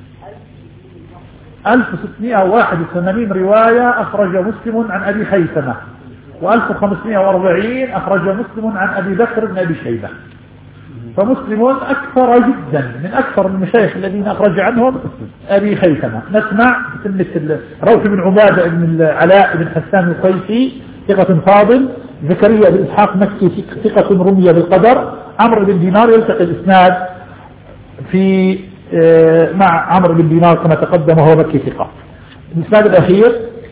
ألف وستمائة وواحد وثمانين رواية أخرج مسلم عن أبي خيثمة، وألف وخمسمائة وأربعين أخرج مسلم عن أبي بكر بن أبي شيبة. فمسلم أكثر جدا من أكثر المشايخ الذين أخرج عنهم أبي خيثمة. نسمع مثل روح بن عبادة بن العلاء بن حسان القيسي ثقة فاضل، زكريا بن إسحاق مكي ثقة رمي بالقدر، عمرو بن دينار يلتقي الإسناد في مع عمرو بن دينار كما تقدم وهو مكي ثقة. الإسناد الأخير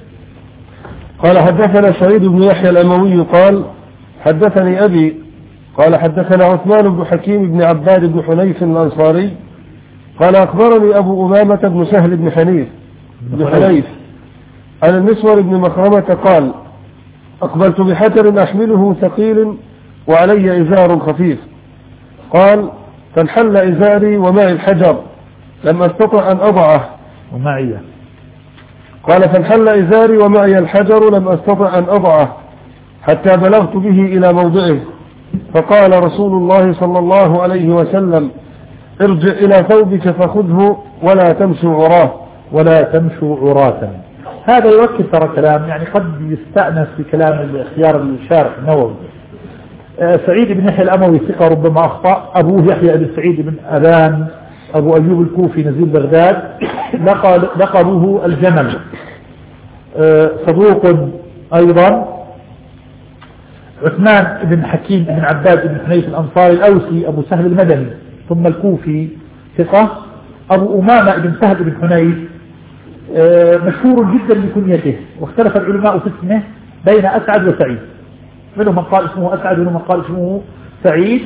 قال حدثنا سعيد بن يحيى الأموي قال حدثني أبي قال حدثنا عثمان بن حكيم بن عباد بن حنيف الأنصاري قال أخبرني أبو أمامة بن سهل بن حنيف بن حنيف عن المسور بن مخرمة قال أقبلت بحجر أحمله ثقيل وعلي إزار خفيف، قال فانحل إزاري ومعي الحجر لم أستطع أن أضعه ومعي قال فانحل إزاري ومعي الحجر لم أستطع أن أضعه حتى بلغت به إلى موضعه، فقال رسول الله صلى الله عليه وسلم ارجع إلى ثوبك فخذه ولا تمشوا عراه ولا تمشوا عراة. هذا يوكل ترى كلام يعني قد يستأنس في كلام الخيار الشارح النووي. آه سعيد بن يحيى الأموي ثقة ربما أخطأ، أبوه يحيى بن سعيد بن أبان أبو أيوب الكوفي نزيل بغداد، لقبه الجمل، آه صدوق أيضا. عثمان بن حكيم بن عباد بن حنيف الأنصاري الأوسي أبو سهل المدني ثم الكوفي ثقة. أبو أمامة بن سهل بن حنيف آه مشهور جدا بكنيته، واختلف العلماء في اسمه بين أسعد وسعيد، منهم من قال اسمه أسعد ومنهم من قال اسمه سعيد،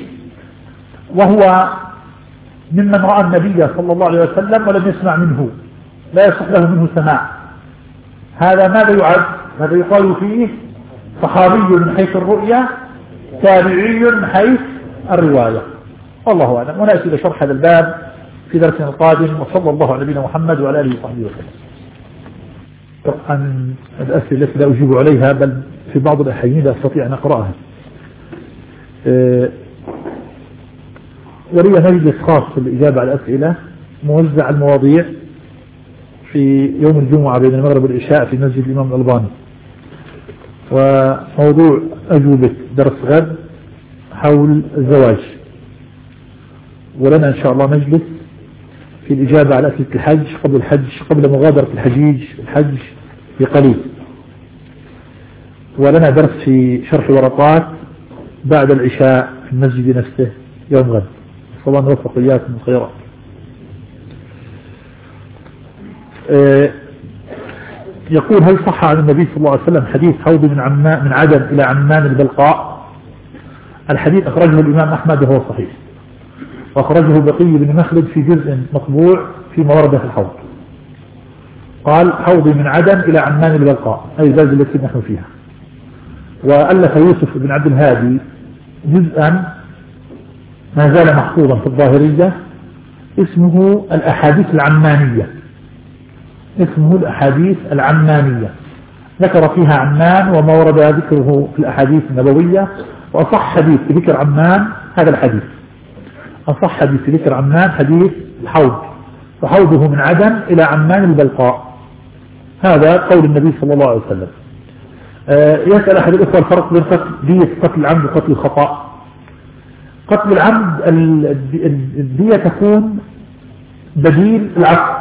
وهو ممن رأى النبي صلى الله عليه وسلم ولم يسمع منه، لا يصح له منه سماع. هذا ماذا يعد؟ هذا يقال فيه صحابي من حيث الرؤية، تابعي من حيث الرواية، والله أعلم. ونأتي إلى شرح هذا الباب في درسنا القادم، وصلى الله على نبينا محمد وعلى آله وصحبه وسلم. عن الأسئلة التي لا أجيب عليها، بل في بعض الأحيان لا أستطيع أن أقرأها. ولي مجلس خاص للإجابة على الأسئلة موزع المواضيع في يوم الجمعة بين المغرب والعشاء في مسجد الإمام الألباني، وموضوع أجوبة درس غد حول الزواج. ولنا إن شاء الله مجلس في الإجابة على أسئلة الحج قبل الحج قبل مغادرة الحجيج الحج بقليل. ولنا درس في شرح ورقات بعد العشاء في المسجد نفسه يوم غد. صلى الله نوفق إياكم الخيرات. أه يقول: هل صح عن النبي صلى الله عليه وسلم حديث حوض من عمان من عدن إلى عمان البلقاء؟ الحديث أخرجه الإمام أحمد وهو صحيح، وأخرجه بقي بن مخلد في جزء مطبوع في موردة الحوض. قال: حوض من عدن إلى عمان البلقاء، أي البلد التي نحن فيها. وألف يوسف بن عبد الهادي جزءا ما زال محفوظا في الظاهرية اسمه الأحاديث العمانية اسمه الأحاديث العمانية ذكر فيها عمان وما ورد ذكره في الأحاديث النبوية. وأصح حديث في ذكر عمان هذا الحديث، أصح حديث في ذكر عمان حديث الحوض، وحوضه من عدن إلى عمان البلقاء. هذا قول النبي صلى الله عليه وسلم. أه يسأل أحد الأخوة الفرق بين دية قتل العمد وقتل الخطأ. قتل العمد الدية تكون بديل العفو،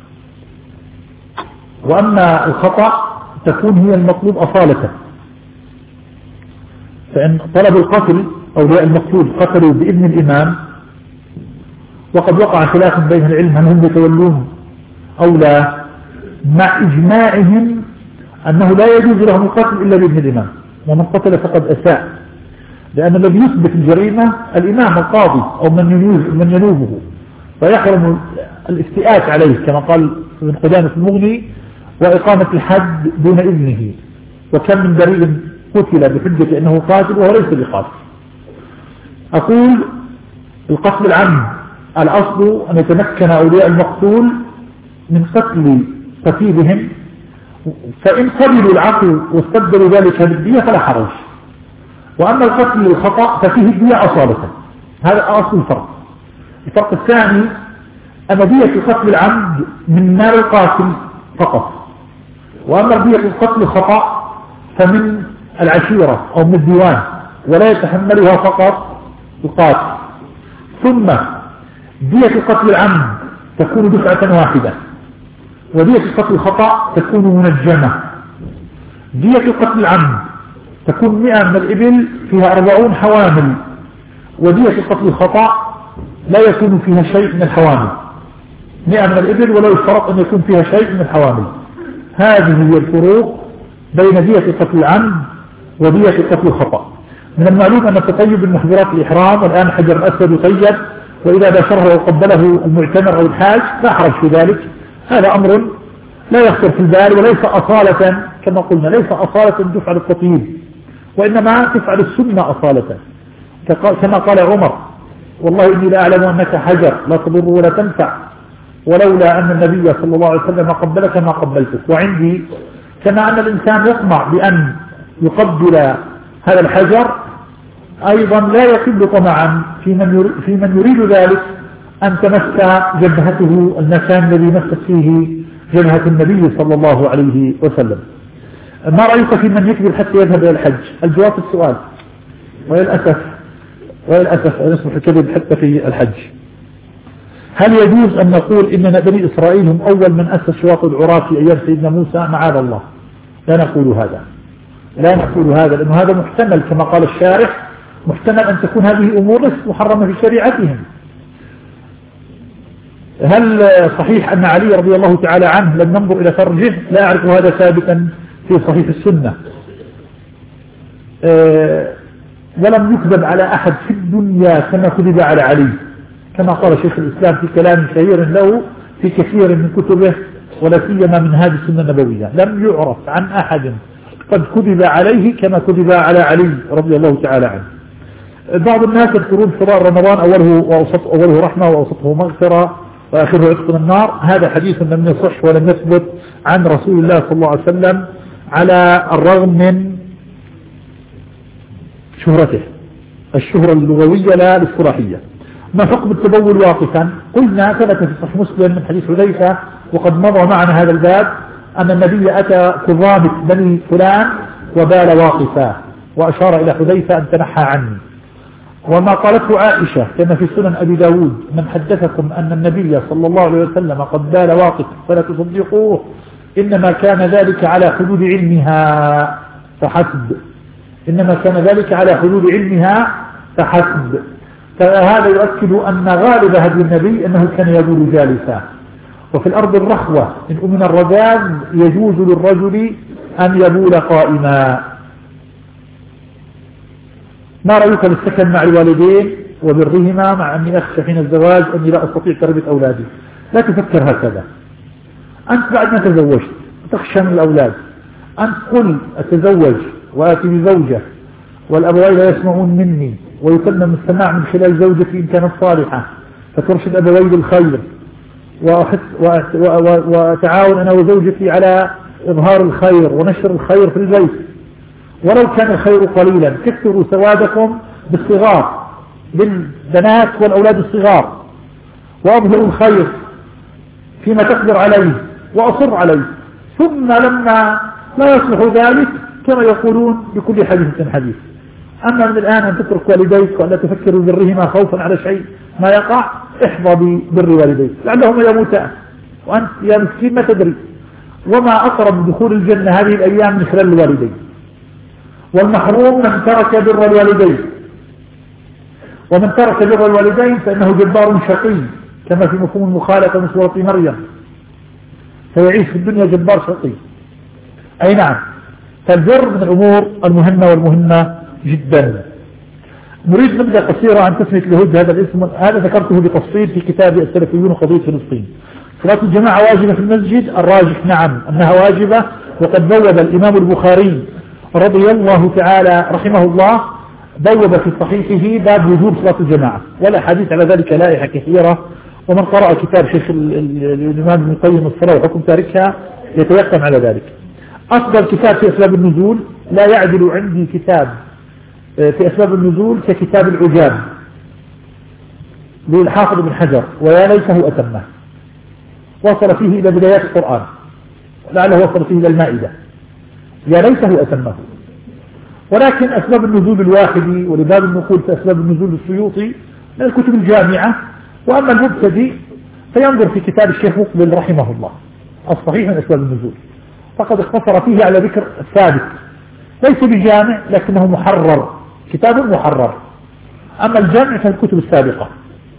وأما الخطأ تكون هي المطلوب أصالة. فإن طلب القتل أولياء المقتول قتلوا بإذن الإمام، وقد وقع خلاف بين العلم هل هم يتولون أو لا، مع إجماعهم أنه لا يجوز لهم القتل إلا بإذن الإمام، ومن قتل فقد أساء، لأن الذي يثبت الجريمة الإمام القاضي أو من ينوبه، فيحرم الافتئات عليه كما قال ابن قدامة في المغني: وإقامة الحد دون إذنه، وكم من بريء قتل بحجة أنه قاتل وهو ليس بقاتل. أقول: القتل العمد الأصل أن يتمكن أولياء المقتول من قتل قتيلهم، فإن قبلوا العفو واستبدلوا ذلك بالدية فلا حرج. وأما القتل للخطأ ففيه الدية أصالة. هذا أصل الفرق. الفرق الثاني أن دية قتل العمد من مال القاتل فقط، وأما دية القتل الخطأ فمن العشيرة أو من الديوان، ولا يتحملها فقط القاتل. ثم دية قتل العمد تكون دفعة واحدة، ودية قتل الخطأ تكون منجمة. دية قتل العمد تكون مئة من الإبل فيها أربعون حوامل، ودية قتل الخطأ لا يكون فيها شيء من الحوامل، مئة من الإبل ولا يشترط أن يكون فيها شيء من الحوامل. هذه هي الفروق بين دية قتل العمد ودية قتل الخطأ. من المعلوم أن التطيب من محظورات الإحرام، والآن حجر الأسود يطيب، وإذا باشره وقبله المعتمر أو الحاج لا حرج في ذلك. هذا أمر لا يخطر في البال، وليس أصالة كما قلنا، ليس أصالة تفعل التطيب، وإنما تفعل السنة أصالة، كما قال عمر: والله إني لا أعلم أنك حجر لا تضر ولا تنفع، ولولا أن النبي صلى الله عليه وسلم قبلك ما قبلتك. وعندي كما أن الإنسان يطمع بأن يقبل هذا الحجر، أيضا لا يقل طمعا في من في من يريد ذلك أن تمس جبهته المكان الذي مست فيه جبهة النبي صلى الله عليه وسلم. ما رأيك في من يكذب حتى يذهب إلى الحج؟ الجواب السؤال، وللأسف وللأسف نصبح الكذب حتى في الحج. هل يجوز أن نقول إن بني إسرائيل هم أول من أسس شواط العراة في أيام سيدنا موسى؟ معاذ الله، لا نقول هذا، لا نقول هذا، لأنه هذا محتمل كما قال الشارح، محتمل أن تكون هذه أمور ليست محرمة في شريعتهم. هل صحيح أن علي رضي الله تعالى عنه لم ننظر إلى فرجه؟ لا أعرف هذا ثابتا في صحيح السنة. أه ولم يكذب على أحد في الدنيا كما كذب على علي، كما قال شيخ الإسلام في كلام شهير له في كثير من كتبه، ولا سيما من هذه السنة النبوية: لم يعرف عن أحد قد كذب عليه كما كذب على علي رضي الله تعالى عنه. بعض الناس يذكرون شهر رمضان أوله وأوسط أوله رحمة وأوسطه مغفرة وآخره عتق من النار. هذا حديث لم يصح ولم يثبت عن رسول الله صلى الله عليه وسلم على الرغم من شهرته الشهرة اللغوية لا الاصطلاحية. ما حكم التبول واقفا؟ قلنا ثبت في صحيح مسلم من حديث حذيفة وقد مضى معنا هذا الباب أن النبي أتى كظامة بني فلان وبال واقفا، وأشار إلى حذيفة أن تنحى عني. وما قالته عائشة كما في سنن أبي داود: من حدثكم أن النبي صلى الله عليه وسلم قد بال واقف فلا تصدقوه، إنما كان ذلك على حدود علمها فحسب إنما كان ذلك على حدود علمها فحسب. فهذا يؤكد أن غالب هدي النبي أنه كان يبول جالسا. وفي الأرض الرخوة إن أمن الرذاذ يجوز للرجل أن يبول قائما. ما رأيك بالسكن مع الوالدين وبرهما مع أني أخشى حين الزواج أني لا أستطيع تربية أولادي؟ لا تفكر هكذا. أنت بعد ما تزوجت تخشى من الأولاد، أنت قل أتزوج وآتي بزوجة والأبوين لا يسمعون مني، ويتم السماع من خلال زوجتي إن كانت صالحة فترشد أبوي بالخير، وأتعاون أنا وزوجتي على إظهار الخير ونشر الخير في البيت، ولو كان الخير قليلا. كثروا سوادكم بالصغار للبنات والأولاد الصغار، وأظهروا الخير فيما تقدر عليه وأصر عليه، ثم لما لا يصلح ذلك كما يقولون بكل حديث حديث. أما من الآن أن تترك والديك وأن لا تفكروا برهما خوفا على شيء ما يقع، احظى ببر والديك لعلهما يموتان وأنت يا مسكين ما تدري. وما أقرب دخول الجنة هذه الأيام من خلال الوالدين، والمحروم من ترك بر الوالدين، ومن ترك بر الوالدين فإنه جبار شقي كما في مفهوم المخالفة من سورة مريم، فيعيش في الدنيا جبار شقي. أي نعم، فالبر من الأمور المهمة والمهمة جدا. نريد نبدأ قصيرة عن تسمية اليهود. هذا الاسم هذا ذكرته بتفصيل في كتاب السلفيون وقضية فلسطين. صلاة الجماعة واجبة في المسجد؟ الراجح نعم أنها واجبة، وقد بوب الإمام البخاري رضي الله تعالى رحمه الله بوب في صحيحه باب وجوب صلاة الجماعة، والأحاديث على ذلك لائحة كثيرة. ومن قرأ كتاب شيخ الإمام ابن القيم الصلاة وحكم تاركها يتيقن على ذلك. أفضل كتاب في أسباب النزول لا يعدل عندي كتاب في أسباب النزول ككتاب العجاب للحافظ بن حجر، ويا ليته أتمه. وصل فيه إلى بدايات القرآن، لعله وصل فيه إلى المائدة، يا ليته أتمه. ولكن أسباب النزول الواحدي ولباب النقول في أسباب النزول السيوطي من الكتب الجامعة. وأما المبتدئ فينظر في كتاب الشيخ مقبل رحمه الله الصحيح من أسباب النزول، فقد اختصر فيه على ذكر الثابت، ليس بجامع لكنه محرر، كتاب محرر. أما الجامع فالكتب السابقة.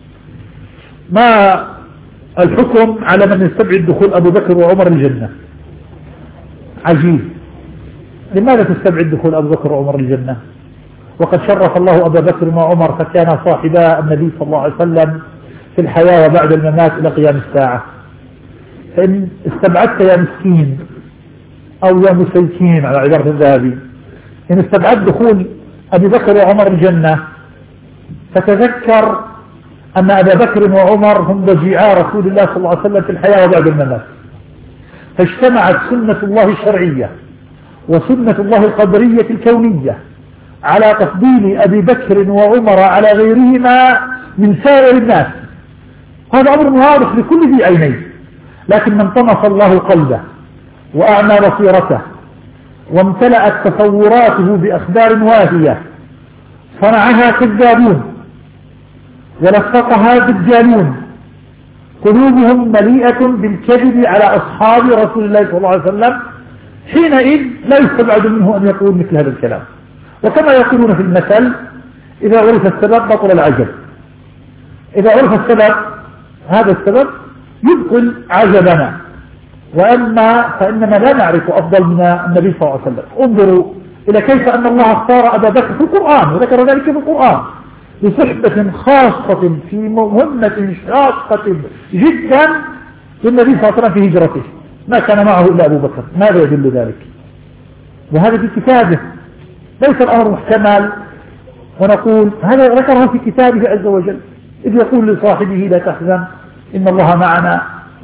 ما الحكم على من يستبعد دخول أبو بكر وعمر الجنة؟ عجيب، لماذا تستبعد دخول أبو بكر وعمر الجنة وقد شرف الله أبا بكر وعمر فكان صاحبا النبي صلى الله عليه وسلم في الحياة وبعد الممات إلى قيام الساعة؟ فإن استبعدت يا مسكين أو يا مسيكين على عبارة الذهبي، إن استبعد دخول أبي بكر وعمر الجنة فتذكر أن أبا بكر وعمر هم ضجيعا رسول الله صلى الله عليه وسلم في الحياة وبعد الممات، فاجتمعت سنة الله الشرعية وسنة الله القدرية الكونية على تفضيل أبي بكر وعمر على غيرهما من سائر الناس. هذا أمر واضح لكل ذي عينين، لكن من طمس الله قلبه وأعمى بصيرته وامتلأت تصوراته بأخبار واهية صنعها كذابون ولفقها دجالون قلوبهم مليئة بالكذب على أصحاب رسول الله صلى الله عليه وسلم، حينئذ لا يستبعد منه أن يقول مثل هذا الكلام. وكما يقولون في المثل: إذا عرف السبب بطل العجب. إذا عرف السبب هذا السبب يبطل عجبنا. وأما فإننا لا نعرف أفضل من النبي صلى الله عليه وسلم. انظروا إلى كيف أن الله اختار أبا بكر في القرآن، وذكر ذلك في القرآن لصحبة خاصة في مهمة شاقة جدا للنبي صلى الله عليه وسلم في هجرته، ما كان معه إلا أبو بكر. ماذا يدل ذلك؟ وهذا في كتابه، ليس الأمر محتمل ونقول هذا ذكره في كتابه عز وجل، إذ يقول لصاحبه: لا تحزن إن الله معنا،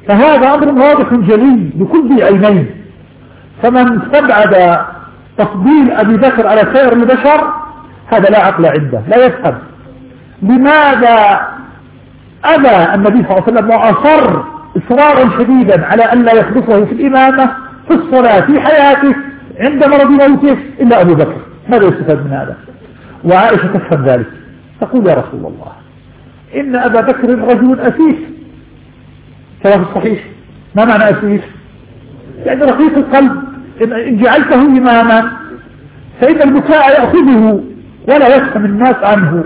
فهذا أمر واضح جلي لكل ذي عينين. فمن استبعد تفضيل أبي بكر على سائر البشر هذا لا عقل عنده، لا يفهم لماذا أبى النبي صلى الله عليه وسلم وأصر إصرارا شديدا على أن لا يخلصه في الإمامة في الصلاة في حياته عند مرض موته إلا أبو بكر. ماذا يستفاد من هذا؟ وعائشة تفهم ذلك، تقول يا رسول الله إن أبا بكر رجل أسيف، كما في الصحيح. ما معنى أسيف؟ يعني رقيق القلب، إن جعلته إماما فإن البكاء يأخذه ولا يفهم الناس عنه.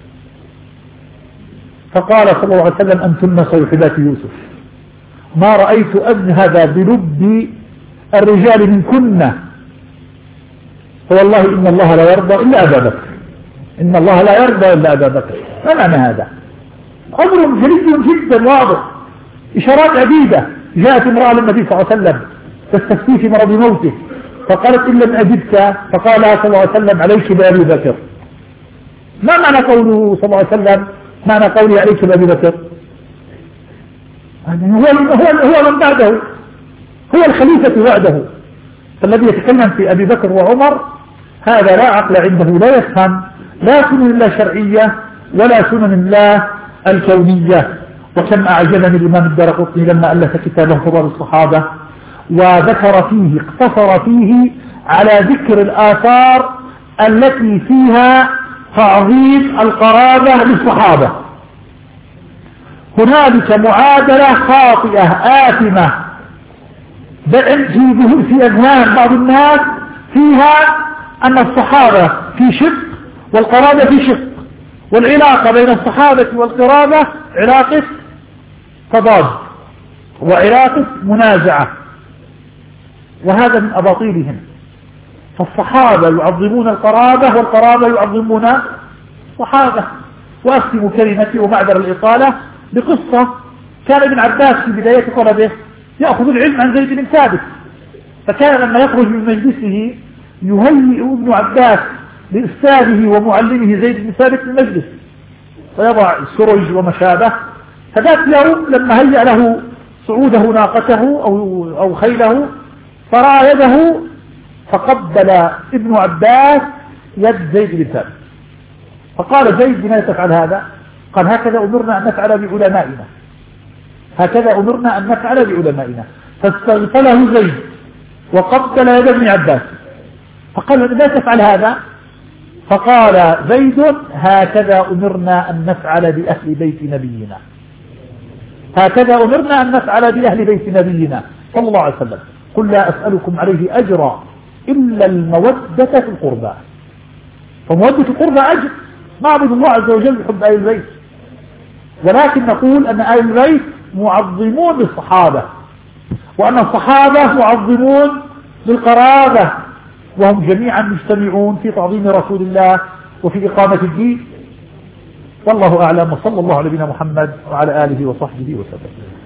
فقال صلى الله عليه وسلم أنتن صيحبات يوسف، ما رأيت أبن هذا بلب الرجال منكن، فوالله إن الله لا يرضى إلا أبا بكر، إن الله لا يرضى إلا أبا بكر. ما معنى هذا؟ أمر جلي جدا واضح. إشارات عديدة. جاءت امرأة للنبي صلى الله عليه وسلم تستفتيه في مرض موته، فقالت إن لم أجدك، فقال صلى الله عليه وسلم عليك بأبي بكر. ما معنى قوله صلى الله عليه وسلم معنى قوله عليك بأبي بكر؟ هو هو من بعده، هو الخليفة بعده. فالذي يتكلم في أبي بكر وعمر هذا لا عقل عنده، لا يفهم لا سنن الله شرعية ولا سنن الله الكونية. وكم أعجبني الإمام الدارقطني لما ألف كتابه فضل الصحابة وذكر فيه اقتصر فيه على ذكر الآثار التي فيها تعظيم القرابة للصحابة. هنالك معادلة خاطئة آثمة في في أذهان بعض الناس فيها أن الصحابة في شق والقرابة في شق، والعلاقة بين الصحابة والقرابة علاقة تضاد وعلاقة منازعة، وهذا من أباطيلهم. فالصحابة يعظمون القرابة والقرابة يعظمون الصحابة. وأختم كلمتي ومعذر الإطالة بقصة. كان ابن عباس في بداية طلبه يأخذ العلم عن زيد بن ثابت، فكان لما يخرج من مجلسه يهيئ ابن عباس لأستاذه ومعلمه زيد بن ثابت في المجلس، ويضع السرج وما شابه. فذات يوم لما هيأ له صعوده ناقته أو, أو خيله فرأى يده، فقبل ابن عباس يد زيد بن ثابت، فقال زيد بما تفعل هذا؟ قال هكذا أمرنا أن نفعل بعلمائنا، هكذا أمرنا أن نفعل بعلمائنا. فاستغفله زيد وقبل يد ابن عباس، فقال لماذا تفعل هذا؟ فقال زيد هكذا أمرنا أن نفعل بأهل بيت نبينا، هكذا أمرنا أن نفعل بأهل بيت نبينا صلى الله عليه وسلم. قل لا أسألكم عليه أجرا إلا المودة في القربى. فمودة القربى أجر، نعبد الله عز وجل بحب آل البيت، ولكن نقول أن آل البيت معظمون للصحابة، وأن الصحابة معظمون للقرابة، وهم جميعا مجتمعون في تعظيم رسول الله وفي إقامة الدين. والله أعلم، وصلى الله على نبينا محمد وعلى آله وصحبه وسلم.